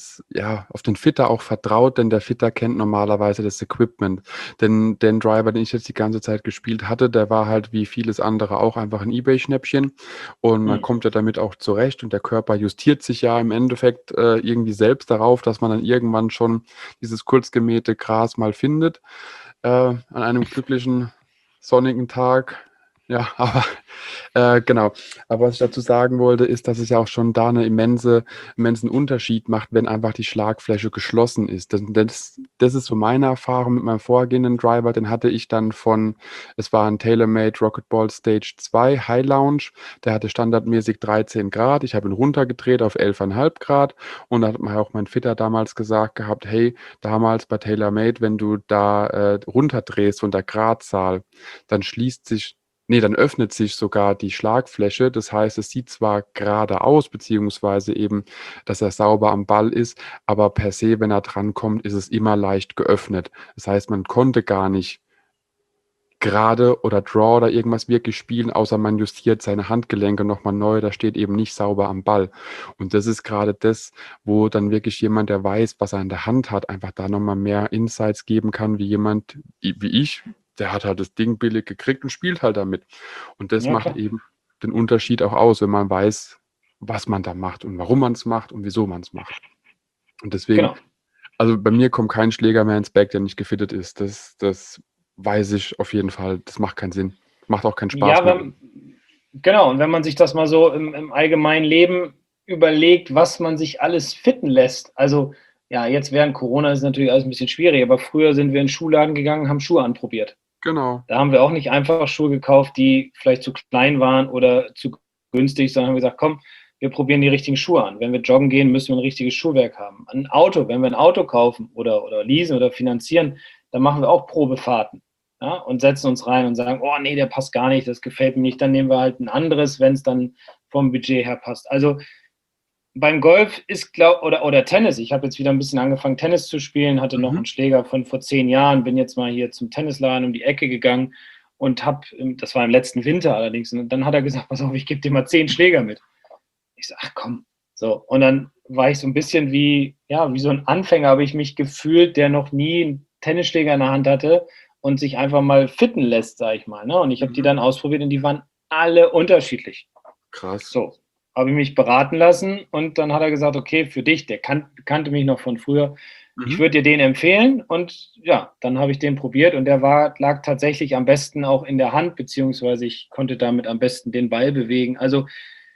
auf den Fitter auch vertraut, denn der Fitter kennt normalerweise das Equipment. Denn den Driver, den ich jetzt die ganze Zeit gespielt hatte, der war halt wie vieles andere auch einfach ein eBay-Schnäppchen. Und man kommt ja damit auch zurecht und der Körper justiert sich ja im Endeffekt irgendwie selbst darauf, dass man dann irgendwann schon dieses kurzgemähte Gras mal findet. An einem glücklichen, sonnigen Tag. Ja, aber genau. Aber was ich dazu sagen wollte, ist, dass es ja auch schon da einen immensen Unterschied macht, wenn einfach die Schlagfläche geschlossen ist. Das ist so meine Erfahrung mit meinem vorgehenden Driver. Den hatte ich dann es war ein TaylorMade Rocketball Stage 2 High Lounge. Der hatte standardmäßig 13 Grad. Ich habe ihn runtergedreht auf 11,5 Grad. Und da hat mir auch mein Fitter damals gesagt gehabt, hey, damals bei TaylorMade, wenn du da runterdrehst von der Gradzahl, dann dann öffnet sich sogar die Schlagfläche. Das heißt, es sieht zwar gerade aus, beziehungsweise eben, dass er sauber am Ball ist, aber per se, wenn er drankommt, ist es immer leicht geöffnet. Das heißt, man konnte gar nicht gerade oder Draw oder irgendwas wirklich spielen, außer man justiert seine Handgelenke nochmal neu, da steht eben nicht sauber am Ball. Und das ist gerade das, wo dann wirklich jemand, der weiß, was er in der Hand hat, einfach da nochmal mehr Insights geben kann, wie jemand wie ich, der hat halt das Ding billig gekriegt und spielt halt damit. Und das Ja, macht klar. eben den Unterschied auch aus, wenn man weiß, was man da macht und warum man es macht und wieso man es macht. Und deswegen, Genau. also bei mir kommt kein Schläger mehr ins Bag, der nicht gefittet ist. Das weiß ich auf jeden Fall. Das macht keinen Sinn. Macht auch keinen Spaß Ja, mehr. genau. Und wenn man sich das mal so im allgemeinen Leben überlegt, was man sich alles fitten lässt. Also ja, jetzt während Corona ist natürlich alles ein bisschen schwierig, aber früher sind wir in den Schuhladen gegangen, haben Schuhe anprobiert. Genau. Da haben wir auch nicht einfach Schuhe gekauft, die vielleicht zu klein waren oder zu günstig, sondern haben gesagt, komm, wir probieren die richtigen Schuhe an. Wenn wir joggen gehen, müssen wir ein richtiges Schuhwerk haben. Ein Auto, wenn wir ein Auto kaufen oder leasen oder finanzieren, dann machen wir auch Probefahrten, ja, und setzen uns rein und sagen, oh nee, der passt gar nicht, das gefällt mir nicht. Dann nehmen wir halt ein anderes, wenn es dann vom Budget her passt. Also beim Golf oder Tennis, ich habe jetzt wieder ein bisschen angefangen, Tennis zu spielen, hatte noch einen Schläger von vor 10 Jahren, bin jetzt mal hier zum Tennisladen um die Ecke gegangen und das war im letzten Winter allerdings, und dann hat er gesagt, pass auf, ich gebe dir mal 10 Schläger mit. Ich so, ach komm. So, und dann war ich so ein bisschen wie so ein Anfänger, habe ich mich gefühlt, der noch nie einen Tennisschläger in der Hand hatte und sich einfach mal fitten lässt, sag ich mal. Ne? Und ich habe die dann ausprobiert und die waren alle unterschiedlich. Krass. So, habe ich mich beraten lassen und dann hat er gesagt, okay, für dich, der kannte mich noch von früher, ich würde dir den empfehlen und ja, dann habe ich den probiert und lag tatsächlich am besten auch in der Hand, beziehungsweise ich konnte damit am besten den Ball bewegen. Also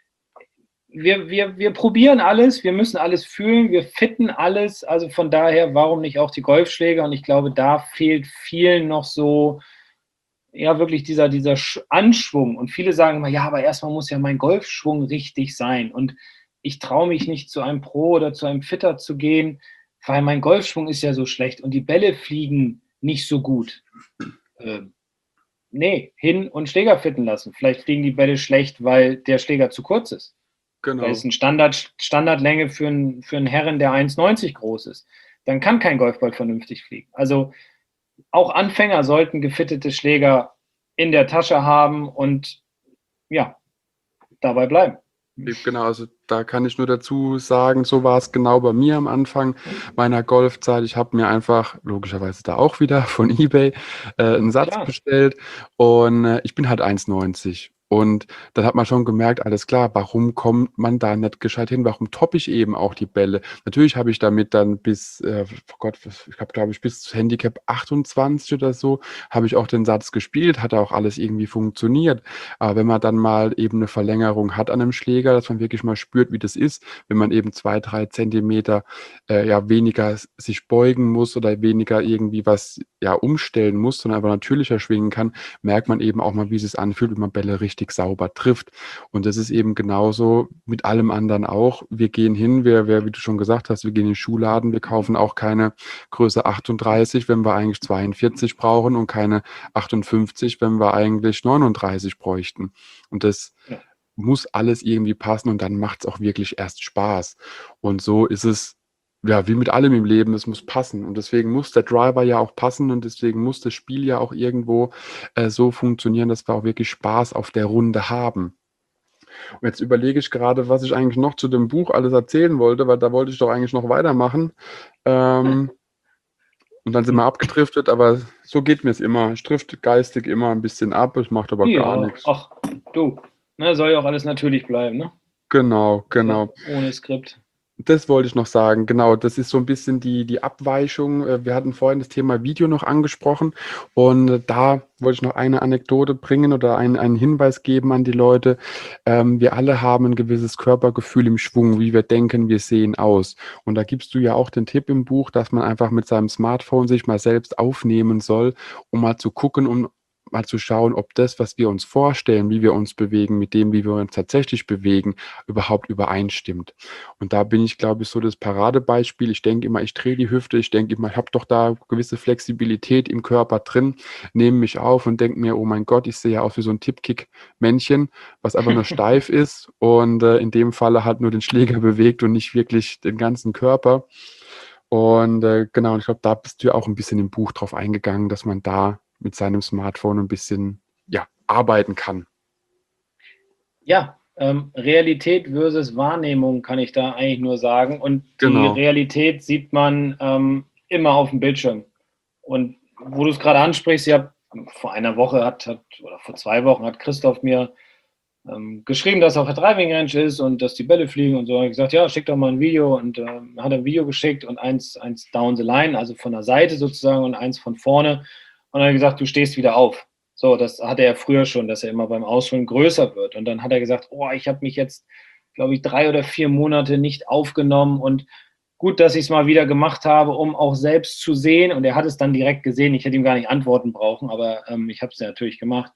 wir probieren alles, wir müssen alles fühlen, wir fitten alles, also von daher, warum nicht auch die Golfschläger? Und ich glaube, da fehlt vielen noch so, ja, wirklich dieser Anschwung. Und viele sagen immer, ja, aber erstmal muss ja mein Golfschwung richtig sein. Und ich traue mich nicht zu einem Pro oder zu einem Fitter zu gehen, weil mein Golfschwung ist ja so schlecht und die Bälle fliegen nicht so gut. Nee, hin und Schläger fitten lassen. Vielleicht fliegen die Bälle schlecht, weil der Schläger zu kurz ist. Weil Genau. es eine Standardlänge für einen Herren, der 1,90 groß ist. Dann kann kein Golfball vernünftig fliegen. Also auch Anfänger sollten gefittete Schläger in der Tasche haben und ja, dabei bleiben. Genau, also da kann ich nur dazu sagen, so war es genau bei mir am Anfang meiner Golfzeit. Ich habe mir einfach, logischerweise da auch wieder von eBay, einen Satz Klar. bestellt und ich bin halt 1,90. Und dann hat man schon gemerkt, alles klar, warum kommt man da nicht gescheit hin? Warum toppe ich eben auch die Bälle? Natürlich habe ich damit dann bis, oh Gott, ich habe glaube ich bis Handicap 28 oder so, habe ich auch den Satz gespielt, hat auch alles irgendwie funktioniert. Aber wenn man dann mal eben eine Verlängerung hat an einem Schläger, dass man wirklich mal spürt, wie das ist, wenn man eben 2, 3 Zentimeter ja weniger sich beugen muss oder weniger irgendwie was ja umstellen muss, sondern einfach natürlicher schwingen kann, merkt man eben auch mal, wie es sich anfühlt, wenn man Bälle richtig sauber trifft. Und das ist eben genauso mit allem anderen auch. Wir gehen hin, wie du schon gesagt hast, wir gehen in den Schuhladen, wir kaufen auch keine Größe 38, wenn wir eigentlich 42 brauchen und keine 58, wenn wir eigentlich 39 bräuchten. Und das Ja. muss alles irgendwie passen und dann macht es auch wirklich erst Spaß. Und so ist es, ja, wie mit allem im Leben, es muss passen. Und deswegen muss der Driver ja auch passen und deswegen muss das Spiel ja auch irgendwo so funktionieren, dass wir auch wirklich Spaß auf der Runde haben. Und jetzt überlege ich gerade, was ich eigentlich noch zu dem Buch alles erzählen wollte, weil da wollte ich doch eigentlich noch weitermachen. Ähm, und dann sind wir abgedriftet, aber so geht mir es immer. Ich drifte geistig immer ein bisschen ab, es macht aber gar Ja, nichts. ach, du, ne, soll ja auch alles natürlich bleiben, ne? Genau, Also genau. ohne Skript. Das wollte ich noch sagen. Genau, das ist so ein bisschen die Abweichung. Wir hatten vorhin das Thema Video noch angesprochen und da wollte ich noch eine Anekdote bringen oder einen Hinweis geben an die Leute. Wir alle haben ein gewisses Körpergefühl im Schwung, wie wir denken, wir sehen aus. Und da gibst du ja auch den Tipp im Buch, dass man einfach mit seinem Smartphone sich mal selbst aufnehmen soll, um mal zu gucken, um mal zu schauen, ob das, was wir uns vorstellen, wie wir uns bewegen, mit dem, wie wir uns tatsächlich bewegen, überhaupt übereinstimmt. Und da bin ich, glaube ich, so das Paradebeispiel. Ich denke immer, ich drehe die Hüfte, ich denke immer, ich habe doch da gewisse Flexibilität im Körper drin, nehme mich auf und denke mir, oh mein Gott, ich sehe ja aus wie so ein Tippkick-Männchen, was einfach nur steif ist und in dem Falle halt nur den Schläger bewegt und nicht wirklich den ganzen Körper. Und genau, und ich glaube, da bist du ja auch ein bisschen im Buch drauf eingegangen, dass man da mit seinem Smartphone ein bisschen ja, arbeiten kann. Ja, Realität versus Wahrnehmung kann ich da eigentlich nur sagen. Und die Genau. Realität sieht man immer auf dem Bildschirm. Und wo du es gerade ansprichst, ja, vor einer Woche oder vor 2 Wochen hat Christoph mir geschrieben, dass auch der Driving Range ist und dass die Bälle fliegen und so. Ich habe gesagt, ja, schick doch mal ein Video und hat ein Video geschickt und eins down the line, also von der Seite sozusagen und eins von vorne. Und dann hat er gesagt, du stehst wieder auf. So, das hatte er früher schon, dass er immer beim Ausholen größer wird. Und dann hat er gesagt, oh, ich habe mich jetzt, glaube ich, 3 oder 4 Monate nicht aufgenommen und gut, dass ich es mal wieder gemacht habe, um auch selbst zu sehen. Und er hat es dann direkt gesehen. Ich hätte ihm gar nicht antworten brauchen, aber ich habe es ja natürlich gemacht.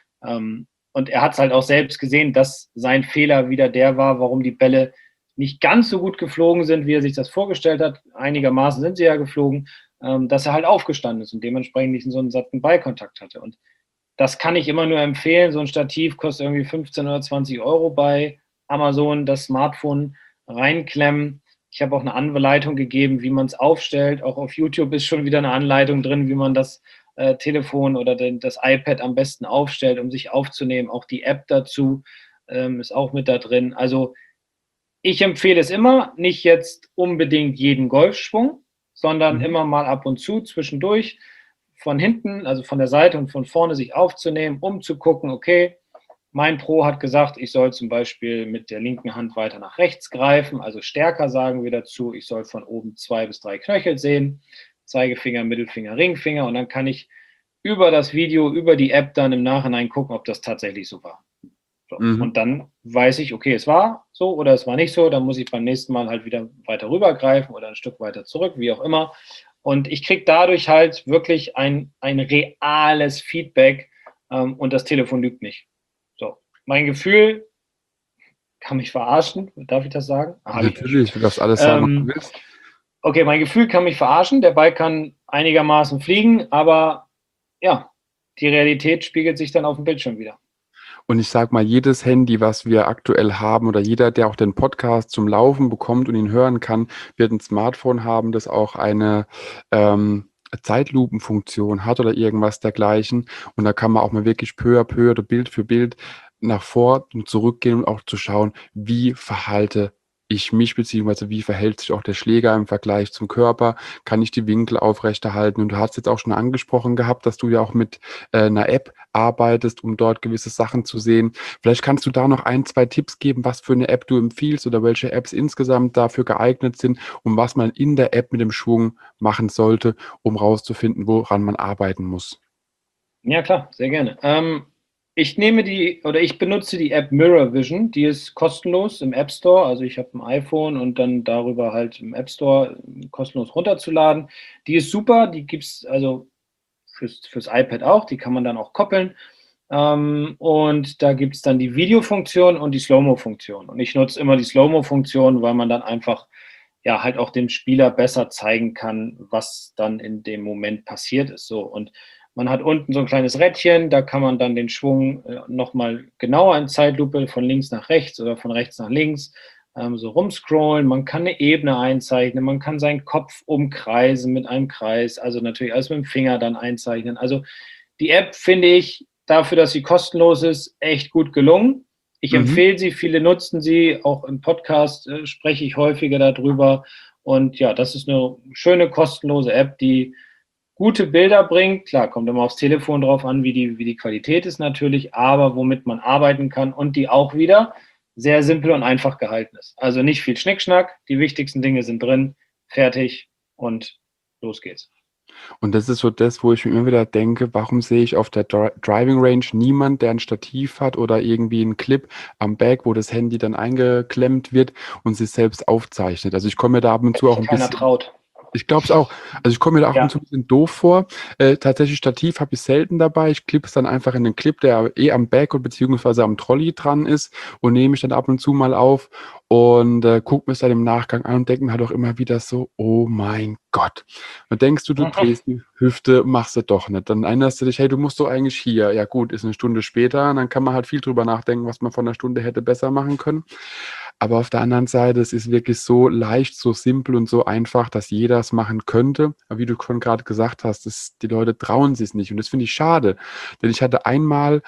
Und er hat es halt auch selbst gesehen, dass sein Fehler wieder der war, warum die Bälle nicht ganz so gut geflogen sind, wie er sich das vorgestellt hat. Einigermaßen sind sie ja geflogen, dass er halt aufgestanden ist und dementsprechend nicht so einen satten Ballkontakt hatte. Und das kann ich immer nur empfehlen. So ein Stativ kostet irgendwie 15 oder 20 Euro bei Amazon, das Smartphone reinklemmen. Ich habe auch eine Anleitung gegeben, wie man es aufstellt. Auch auf YouTube ist schon wieder eine Anleitung drin, wie man das Telefon oder das iPad am besten aufstellt, um sich aufzunehmen. Auch die App dazu ist auch mit da drin. Also ich empfehle es immer, nicht jetzt unbedingt jeden Golfschwung, sondern Mhm. immer mal ab und zu zwischendurch von hinten, also von der Seite und von vorne sich aufzunehmen, um zu gucken, okay, mein Pro hat gesagt, ich soll zum Beispiel mit der linken Hand weiter nach rechts greifen, also stärker sagen wir dazu, ich soll von oben 2 bis 3 Knöchel sehen, Zeigefinger, Mittelfinger, Ringfinger und dann kann ich über das Video, über die App dann im Nachhinein gucken, ob das tatsächlich so war. So. Mhm. Und dann weiß ich, okay, es war so oder es war nicht so, dann muss ich beim nächsten Mal halt wieder weiter rübergreifen oder ein Stück weiter zurück, wie auch immer. Und ich kriege dadurch halt wirklich ein reales Feedback und das Telefon lügt nicht. So, mein Gefühl kann mich verarschen, darf ich das sagen? Habe ich ja schon. Natürlich, du darfst alles sagen, was du Ähm, willst. okay, mein Gefühl kann mich verarschen, der Ball kann einigermaßen fliegen, aber ja, die Realität spiegelt sich dann auf dem Bildschirm wieder. Und ich sage mal, jedes Handy, was wir aktuell haben oder jeder, der auch den Podcast zum Laufen bekommt und ihn hören kann, wird ein Smartphone haben, das auch eine Zeitlupenfunktion hat oder irgendwas dergleichen. Und da kann man auch mal wirklich peu à peu oder Bild für Bild nach vor und zurückgehen und auch zu schauen, wie verhalte ich mich, beziehungsweise wie verhält sich auch der Schläger im Vergleich zum Körper? Kann ich die Winkel aufrechterhalten? Und du hast jetzt auch schon angesprochen gehabt, dass du ja auch mit einer App arbeitest, um dort gewisse Sachen zu sehen. Vielleicht kannst du da noch ein, zwei Tipps geben, was für eine App du empfiehlst oder welche Apps insgesamt dafür geeignet sind und was man in der App mit dem Schwung machen sollte, um rauszufinden, woran man arbeiten muss. Ja, klar, sehr gerne. Ich benutze die App Mirror Vision, die ist kostenlos im App Store. Also ich habe ein iPhone und dann darüber halt im App Store kostenlos runterzuladen. Die ist super, die gibt es also fürs iPad auch, die kann man dann auch koppeln. Und da gibt es dann die Videofunktion und die Slow-Mo-Funktion. Und ich nutze immer die Slow-Mo-Funktion, weil man dann einfach ja halt auch dem Spieler besser zeigen kann, was dann in dem Moment passiert ist. So, und man hat unten so ein kleines Rädchen, da kann man dann den Schwung nochmal genauer in Zeitlupe von links nach rechts oder von rechts nach links so rumscrollen. Man kann eine Ebene einzeichnen, man kann seinen Kopf umkreisen mit einem Kreis, also natürlich alles mit dem Finger dann einzeichnen. Also die App finde ich dafür, dass sie kostenlos ist, echt gut gelungen. Ich Mhm. empfehle sie, viele nutzen sie, auch im Podcast spreche ich häufiger darüber. Und ja, das ist eine schöne kostenlose App, die gute Bilder bringt. Klar, kommt immer aufs Telefon drauf an, wie die Qualität ist natürlich, aber womit man arbeiten kann und die auch wieder sehr simpel und einfach gehalten ist. Also nicht viel Schnickschnack, die wichtigsten Dinge sind drin, fertig und los geht's. Und das ist so das, wo ich mir immer wieder denke, warum sehe ich auf der Driving Range niemand, der ein Stativ hat oder irgendwie einen Clip am Bag, wo das Handy dann eingeklemmt wird und sich selbst aufzeichnet. Also ich komme mir da ab und Weil zu auch sich ein keiner bisschen. traut. Ich glaube es auch. Also ich komme mir da ab und Ja. zu ein bisschen doof vor. Tatsächlich Stativ habe ich selten dabei. Ich klippe es dann einfach in den Clip, der eh am Back und beziehungsweise am Trolley dran ist und nehme ich dann ab und zu mal auf und gucke mir es dann im Nachgang an und denke mir halt auch immer wieder so, oh mein Gott. Dann denkst du, du drehst die Hüfte, machst du doch nicht. Dann erinnerst du dich, hey, du musst doch eigentlich hier. Ja gut, ist eine Stunde später. Und dann kann man halt viel drüber nachdenken, was man von einer Stunde hätte besser machen können. Aber auf der anderen Seite, es ist wirklich so leicht, so simpel und so einfach, dass jeder es machen könnte. Aber wie du schon gerade gesagt hast, die Leute trauen sich nicht. Und das finde ich schade. Denn ich hatte einmal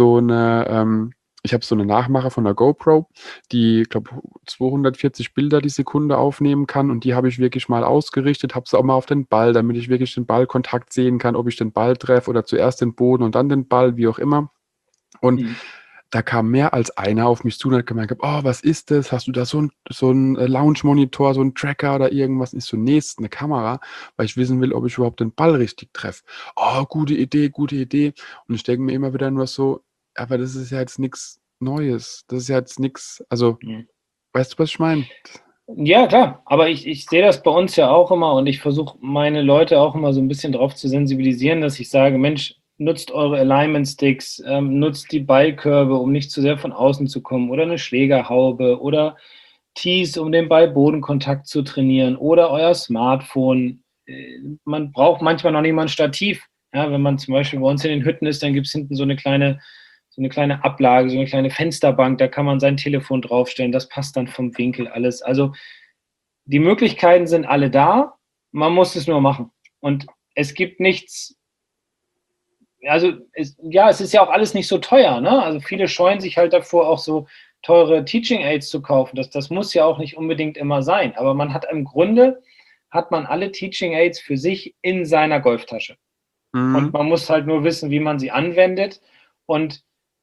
ich habe so eine Nachmache von der GoPro, die, ich glaube, 240 Bilder die Sekunde aufnehmen kann. Und die habe ich wirklich mal ausgerichtet, habe sie auch mal auf den Ball, damit ich wirklich den Ballkontakt sehen kann, ob ich den Ball treffe oder zuerst den Boden und dann den Ball, wie auch immer. Und Mhm. da kam mehr als einer auf mich zu und hat gemeint, oh, was ist das? Hast du da so ein Lounge-Monitor, so ein Tracker oder irgendwas? Ich so, nee, ist eine Kamera, weil ich wissen will, ob ich überhaupt den Ball richtig treffe. Oh, gute Idee, gute Idee. Und ich denke mir immer wieder nur so, aber das ist ja jetzt nichts Neues. Das ist ja jetzt nichts, also, Mhm. weißt du, was ich meine? Ja, klar, aber ich sehe das bei uns ja auch immer und ich versuche meine Leute auch immer so ein bisschen darauf zu sensibilisieren, dass ich sage, Mensch, nutzt eure Alignment Sticks, nutzt die Ballkörbe, um nicht zu sehr von außen zu kommen oder eine Schlägerhaube oder Tees, um den Ball-Bodenkontakt zu trainieren oder euer Smartphone. Man braucht manchmal noch nicht mal ein Stativ. Ja, wenn man zum Beispiel bei uns in den Hütten ist, dann gibt es hinten so eine kleine Ablage, so eine kleine Fensterbank, da kann man sein Telefon draufstellen, das passt dann vom Winkel alles. Also die Möglichkeiten sind alle da, man muss es nur machen. Und es gibt nichts, also es ist ja auch alles nicht so teuer, ne? Also viele scheuen sich halt davor, auch so teure Teaching Aids zu kaufen. Das muss ja auch nicht unbedingt immer sein. Aber man hat im Grunde, hat man alle Teaching Aids für sich in seiner Golftasche. Und Mhm. man muss halt nur wissen, wie man sie anwendet. Und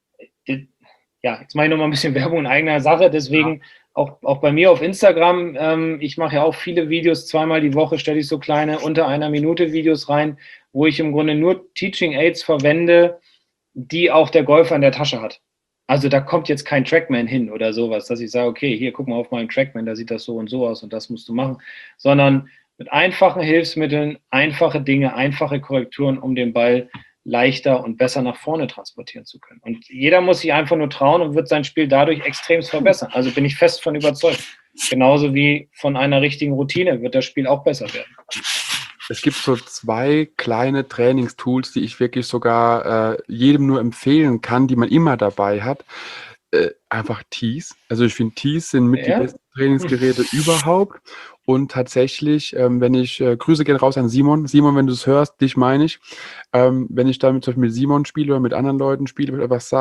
ja, jetzt mache ich noch mal ein bisschen Werbung in eigener Sache, Ja. deswegen auch bei mir auf Instagram, ich mache ja auch viele Videos, zweimal die Woche stelle ich so kleine unter einer Minute Videos rein, wo ich im Grunde nur Teaching Aids verwende, die auch der Golfer in der Tasche hat. Also da kommt jetzt kein Trackman hin oder sowas, dass ich sage, okay, hier guck mal auf meinen Trackman, da sieht das so und so aus und das musst du machen, sondern mit einfachen Hilfsmitteln, einfache Dinge, einfache Korrekturen, um den Ball leichter und besser nach vorne transportieren zu können. Und jeder muss sich einfach nur trauen und wird sein Spiel dadurch extrem verbessern. Also bin ich fest von überzeugt. Genauso wie von einer richtigen Routine wird das Spiel auch besser werden. Es gibt so zwei kleine Trainingstools, die ich wirklich sogar jedem nur empfehlen kann, die man immer dabei hat. Einfach Tees. Also ich finde, Tees sind mit die Ja? besten Trainingsgeräte überhaupt. Und tatsächlich, wenn ich, Grüße gehen raus an Simon. Simon, wenn du es hörst, dich meine ich. Wenn ich damit zum Beispiel mit Simon spiele oder mit anderen Leuten spiele, was sag,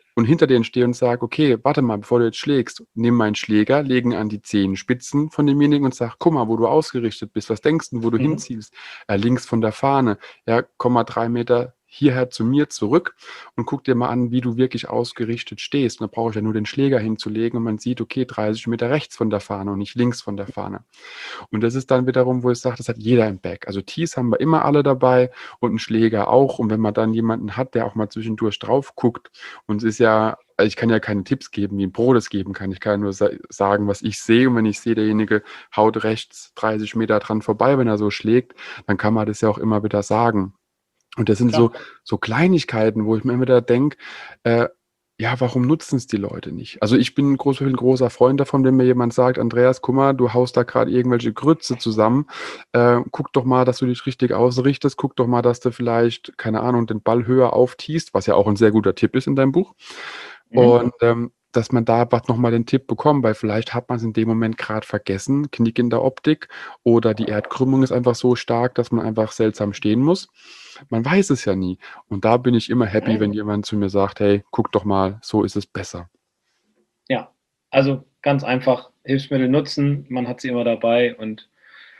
und hinter denen stehe und sage, okay, warte mal, bevor du jetzt schlägst, nimm meinen Schläger, legen an die Zehenspitzen von demjenigen und sag, guck mal, wo du ausgerichtet bist, was denkst du, wo du Mhm. hinziehst? Links von der Fahne, ja, komm mal 3 Meter hierher zu mir zurück und guck dir mal an, wie du wirklich ausgerichtet stehst. Und da brauche ich ja nur den Schläger hinzulegen und man sieht, okay, 30 Meter rechts von der Fahne und nicht links von der Fahne. Und das ist dann wiederum, wo ich sage, das hat jeder im Bag. Also Tees haben wir immer alle dabei und einen Schläger auch. Und wenn man dann jemanden hat, der auch mal zwischendurch drauf guckt, und es ist ja, also ich kann ja keine Tipps geben, wie ein Pro das geben kann. Ich kann ja nur sagen, was ich sehe. Und wenn ich sehe, derjenige haut rechts 30 Meter dran vorbei, wenn er so schlägt, dann kann man das ja auch immer wieder sagen. Und das sind Klar. so Kleinigkeiten, wo ich mir immer wieder denke, ja, warum nutzen es die Leute nicht? Also ich bin ein großer Freund davon, wenn mir jemand sagt, Andreas, guck mal, du haust da gerade irgendwelche Grütze zusammen. Guck doch mal, dass du dich richtig ausrichtest. Guck doch mal, dass du vielleicht, keine Ahnung, den Ball höher auftiest, was ja auch ein sehr guter Tipp ist in deinem Buch. Mhm. Und dass man da nochmal den Tipp bekommt, weil vielleicht hat man es in dem Moment gerade vergessen, Knick in der Optik oder die Erdkrümmung ist einfach so stark, dass man einfach seltsam stehen muss. Man weiß es ja nie. Und da bin ich immer happy, wenn jemand zu mir sagt, hey, guck doch mal, so ist es besser. Ja, also ganz einfach Hilfsmittel nutzen, man hat sie immer dabei und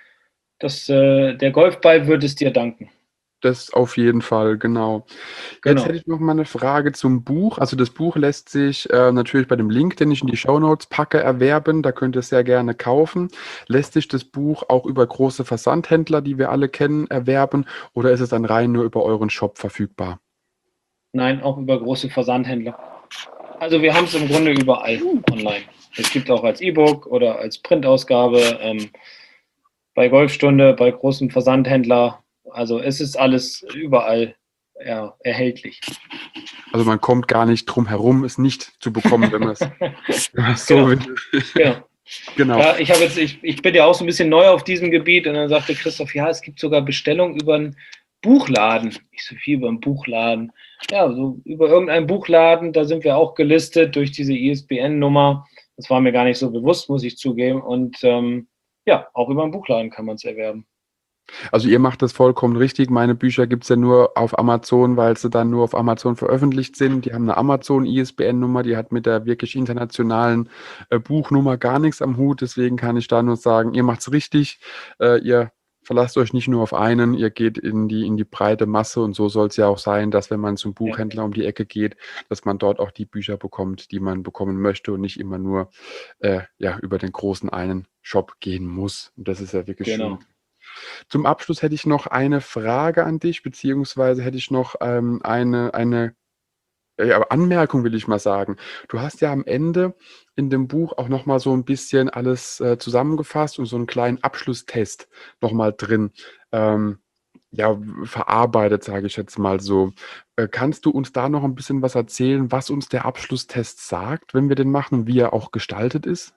der Golfball wird es dir danken. Das auf jeden Fall, genau. Jetzt hätte Genau. ich noch mal eine Frage zum Buch. Also das Buch lässt sich natürlich bei dem Link, den ich in die Shownotes packe, erwerben. Da könnt ihr es sehr gerne kaufen. Lässt sich das Buch auch über große Versandhändler, die wir alle kennen, erwerben? Oder ist es dann rein nur über euren Shop verfügbar? Nein, auch über große Versandhändler. Also wir haben es im Grunde überall online. Es gibt auch als E-Book oder als Printausgabe, bei Golfstunde, bei großen Versandhändler. Also es ist alles überall erhältlich. Also man kommt gar nicht drum herum, es nicht zu bekommen, wenn man es so Genau, will. genau. Genau. Ja, ich bin ja auch so ein bisschen neu auf diesem Gebiet und dann sagte Christoph, ja, es gibt sogar Bestellungen über einen Buchladen. Nicht so viel über einen Buchladen. Ja, so über irgendeinen Buchladen, da sind wir auch gelistet durch diese ISBN-Nummer. Das war mir gar nicht so bewusst, muss ich zugeben. Und ja, auch über einen Buchladen kann man es erwerben. Also ihr macht das vollkommen richtig. Meine Bücher gibt es ja nur auf Amazon, weil sie dann nur auf Amazon veröffentlicht sind. Die haben eine Amazon-ISBN-Nummer, die hat mit der wirklich internationalen Buchnummer gar nichts am Hut. Deswegen kann ich da nur sagen, ihr macht es richtig. Ihr verlasst euch nicht nur auf einen, ihr geht in die breite Masse und so soll es ja auch sein, dass wenn man zum Ja, Buchhändler um die Ecke geht, dass man dort auch die Bücher bekommt, die man bekommen möchte und nicht immer nur ja, über den großen einen Shop gehen muss. Und das ist ja wirklich schön. genau. Zum Abschluss hätte ich noch eine Frage an dich, beziehungsweise hätte ich noch eine ja, Anmerkung, will ich mal sagen. Du hast ja am Ende in dem Buch auch noch mal so ein bisschen alles zusammengefasst und so einen kleinen Abschlusstest noch mal drin ja, verarbeitet, sage ich jetzt mal so. Kannst du uns da noch ein bisschen was erzählen, was uns der Abschlusstest sagt, wenn wir den machen und wie er auch gestaltet ist?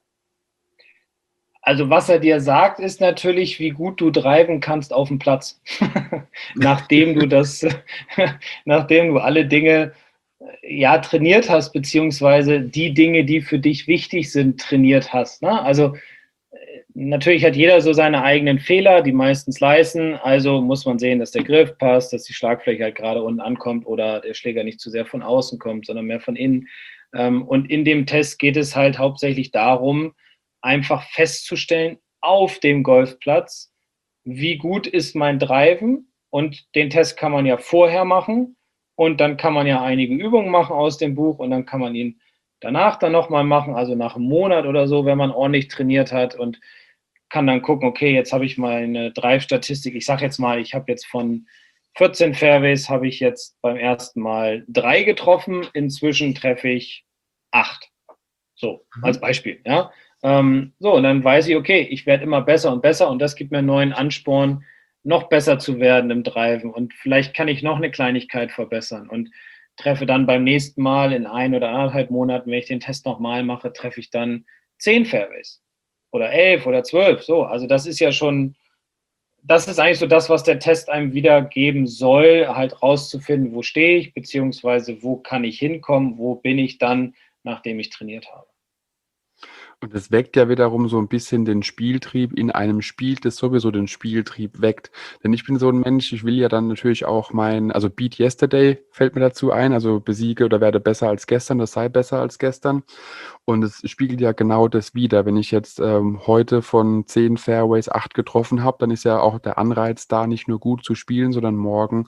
Also was er dir sagt, ist natürlich, wie gut du driven kannst auf dem Platz. nachdem du das, nachdem du alle Dinge ja trainiert hast, beziehungsweise die Dinge, die für dich wichtig sind, trainiert hast. Ne? Also natürlich hat jeder so seine eigenen Fehler, die meistens leisten. Also muss man sehen, dass der Griff passt, dass die Schlagfläche halt gerade unten ankommt oder der Schläger nicht zu sehr von außen kommt, sondern mehr von innen. Und in dem Test geht es halt hauptsächlich darum, einfach festzustellen auf dem Golfplatz, wie gut ist mein Driven. Und den Test kann man ja vorher machen. Und dann kann man ja einige Übungen machen aus dem Buch und dann kann man ihn danach dann nochmal machen, also nach einem Monat oder so, wenn man ordentlich trainiert hat und kann dann gucken, okay, jetzt habe ich meine Drive-Statistik. Ich sage jetzt mal, ich habe jetzt von 14 Fairways habe ich jetzt beim ersten Mal 3 getroffen. Inzwischen treffe ich 8. So, als Mhm. Beispiel, ja. So, und dann weiß ich, okay, ich werde immer besser und besser und das gibt mir einen neuen Ansporn, noch besser zu werden im Driven. Und vielleicht kann ich noch eine Kleinigkeit verbessern und treffe dann beim nächsten Mal in 1 oder 1,5 Monaten, wenn ich den Test nochmal mache, treffe ich dann 10 Fairways oder 11 oder 12. So, also das ist ja schon, das ist eigentlich so das, was der Test einem wiedergeben soll, halt rauszufinden, wo stehe ich, beziehungsweise wo kann ich hinkommen, wo bin ich dann, nachdem ich trainiert habe. Und das weckt ja wiederum so ein bisschen den Spieltrieb in einem Spiel, das sowieso den Spieltrieb weckt. Denn ich bin so ein Mensch, ich will ja dann natürlich auch also Beat Yesterday fällt mir dazu ein, also besiege oder werde besser als gestern, das sei besser als gestern. Und es spiegelt ja genau das wider. Wenn ich jetzt heute von 10 Fairways 8 getroffen habe, dann ist ja auch der Anreiz da, nicht nur gut zu spielen, sondern morgen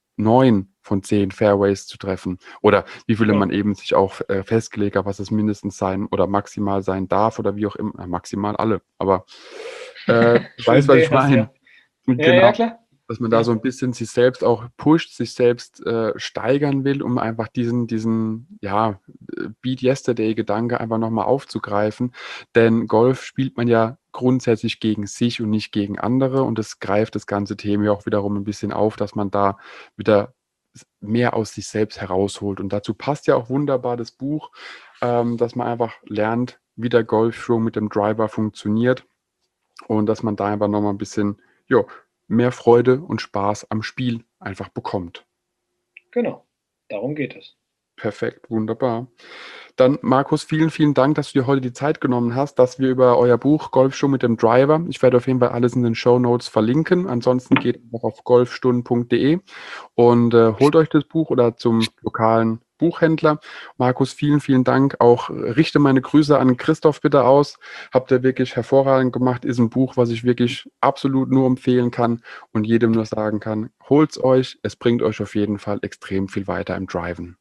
9 von 10 Fairways zu treffen. Oder wie viele man eben sich auch festgelegt hat, was es mindestens sein oder maximal sein darf oder wie auch immer. Maximal alle. Aber du weißt, was ich meine. Und Ja, genau, ja, klar. dass man da so ein bisschen sich selbst auch pusht, sich selbst steigern will, um einfach diesen Beat Yesterday-Gedanke einfach nochmal aufzugreifen. Denn Golf spielt man ja grundsätzlich gegen sich und nicht gegen andere. Und das greift das ganze Thema ja auch wiederum ein bisschen auf, dass man da wieder mehr aus sich selbst herausholt. Und dazu passt ja auch wunderbar das Buch, dass man einfach lernt, wie der Golfschwung mit dem Driver funktioniert und dass man da einfach nochmal ein bisschen mehr Freude und Spaß am Spiel einfach bekommt. Genau, darum geht es. Perfekt, wunderbar. Dann, Markus, vielen, vielen Dank, dass du dir heute die Zeit genommen hast, dass wir über euer Buch Golfschwung mit dem Driver, ich werde auf jeden Fall alles in den Shownotes verlinken. Ansonsten geht einfach auf golfstunden.de und holt euch das Buch oder zum lokalen Buchhändler. Markus, vielen, vielen Dank. Auch richte meine Grüße an Christoph bitte aus. Habt ihr wirklich hervorragend gemacht. Ist ein Buch, was ich wirklich absolut nur empfehlen kann und jedem nur sagen kann, holt's euch. Es bringt euch auf jeden Fall extrem viel weiter im Driven.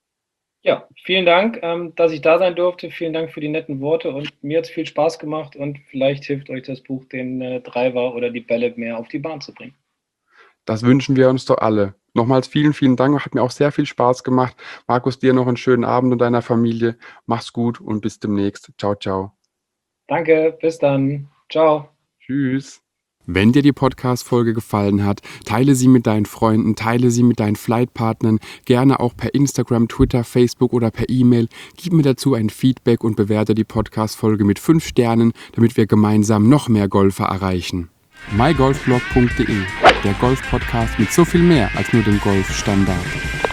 Ja, vielen Dank, dass ich da sein durfte. Vielen Dank für die netten Worte und mir hat es viel Spaß gemacht und vielleicht hilft euch das Buch, den Driver oder die Bälle mehr auf die Bahn zu bringen. Das wünschen wir uns doch alle. Nochmals vielen, vielen Dank. Hat mir auch sehr viel Spaß gemacht. Markus, dir noch einen schönen Abend und deiner Familie. Mach's gut und bis demnächst. Ciao, ciao. Danke, bis dann. Ciao. Tschüss. Wenn dir die Podcast-Folge gefallen hat, teile sie mit deinen Freunden, teile sie mit deinen Flightpartnern, gerne auch per Instagram, Twitter, Facebook oder per E-Mail. Gib mir dazu ein Feedback und bewerte die Podcast-Folge mit 5 Sternen, damit wir gemeinsam noch mehr Golfer erreichen. mygolfblog.de, der Golf-Podcast mit so viel mehr als nur dem Golfstandard.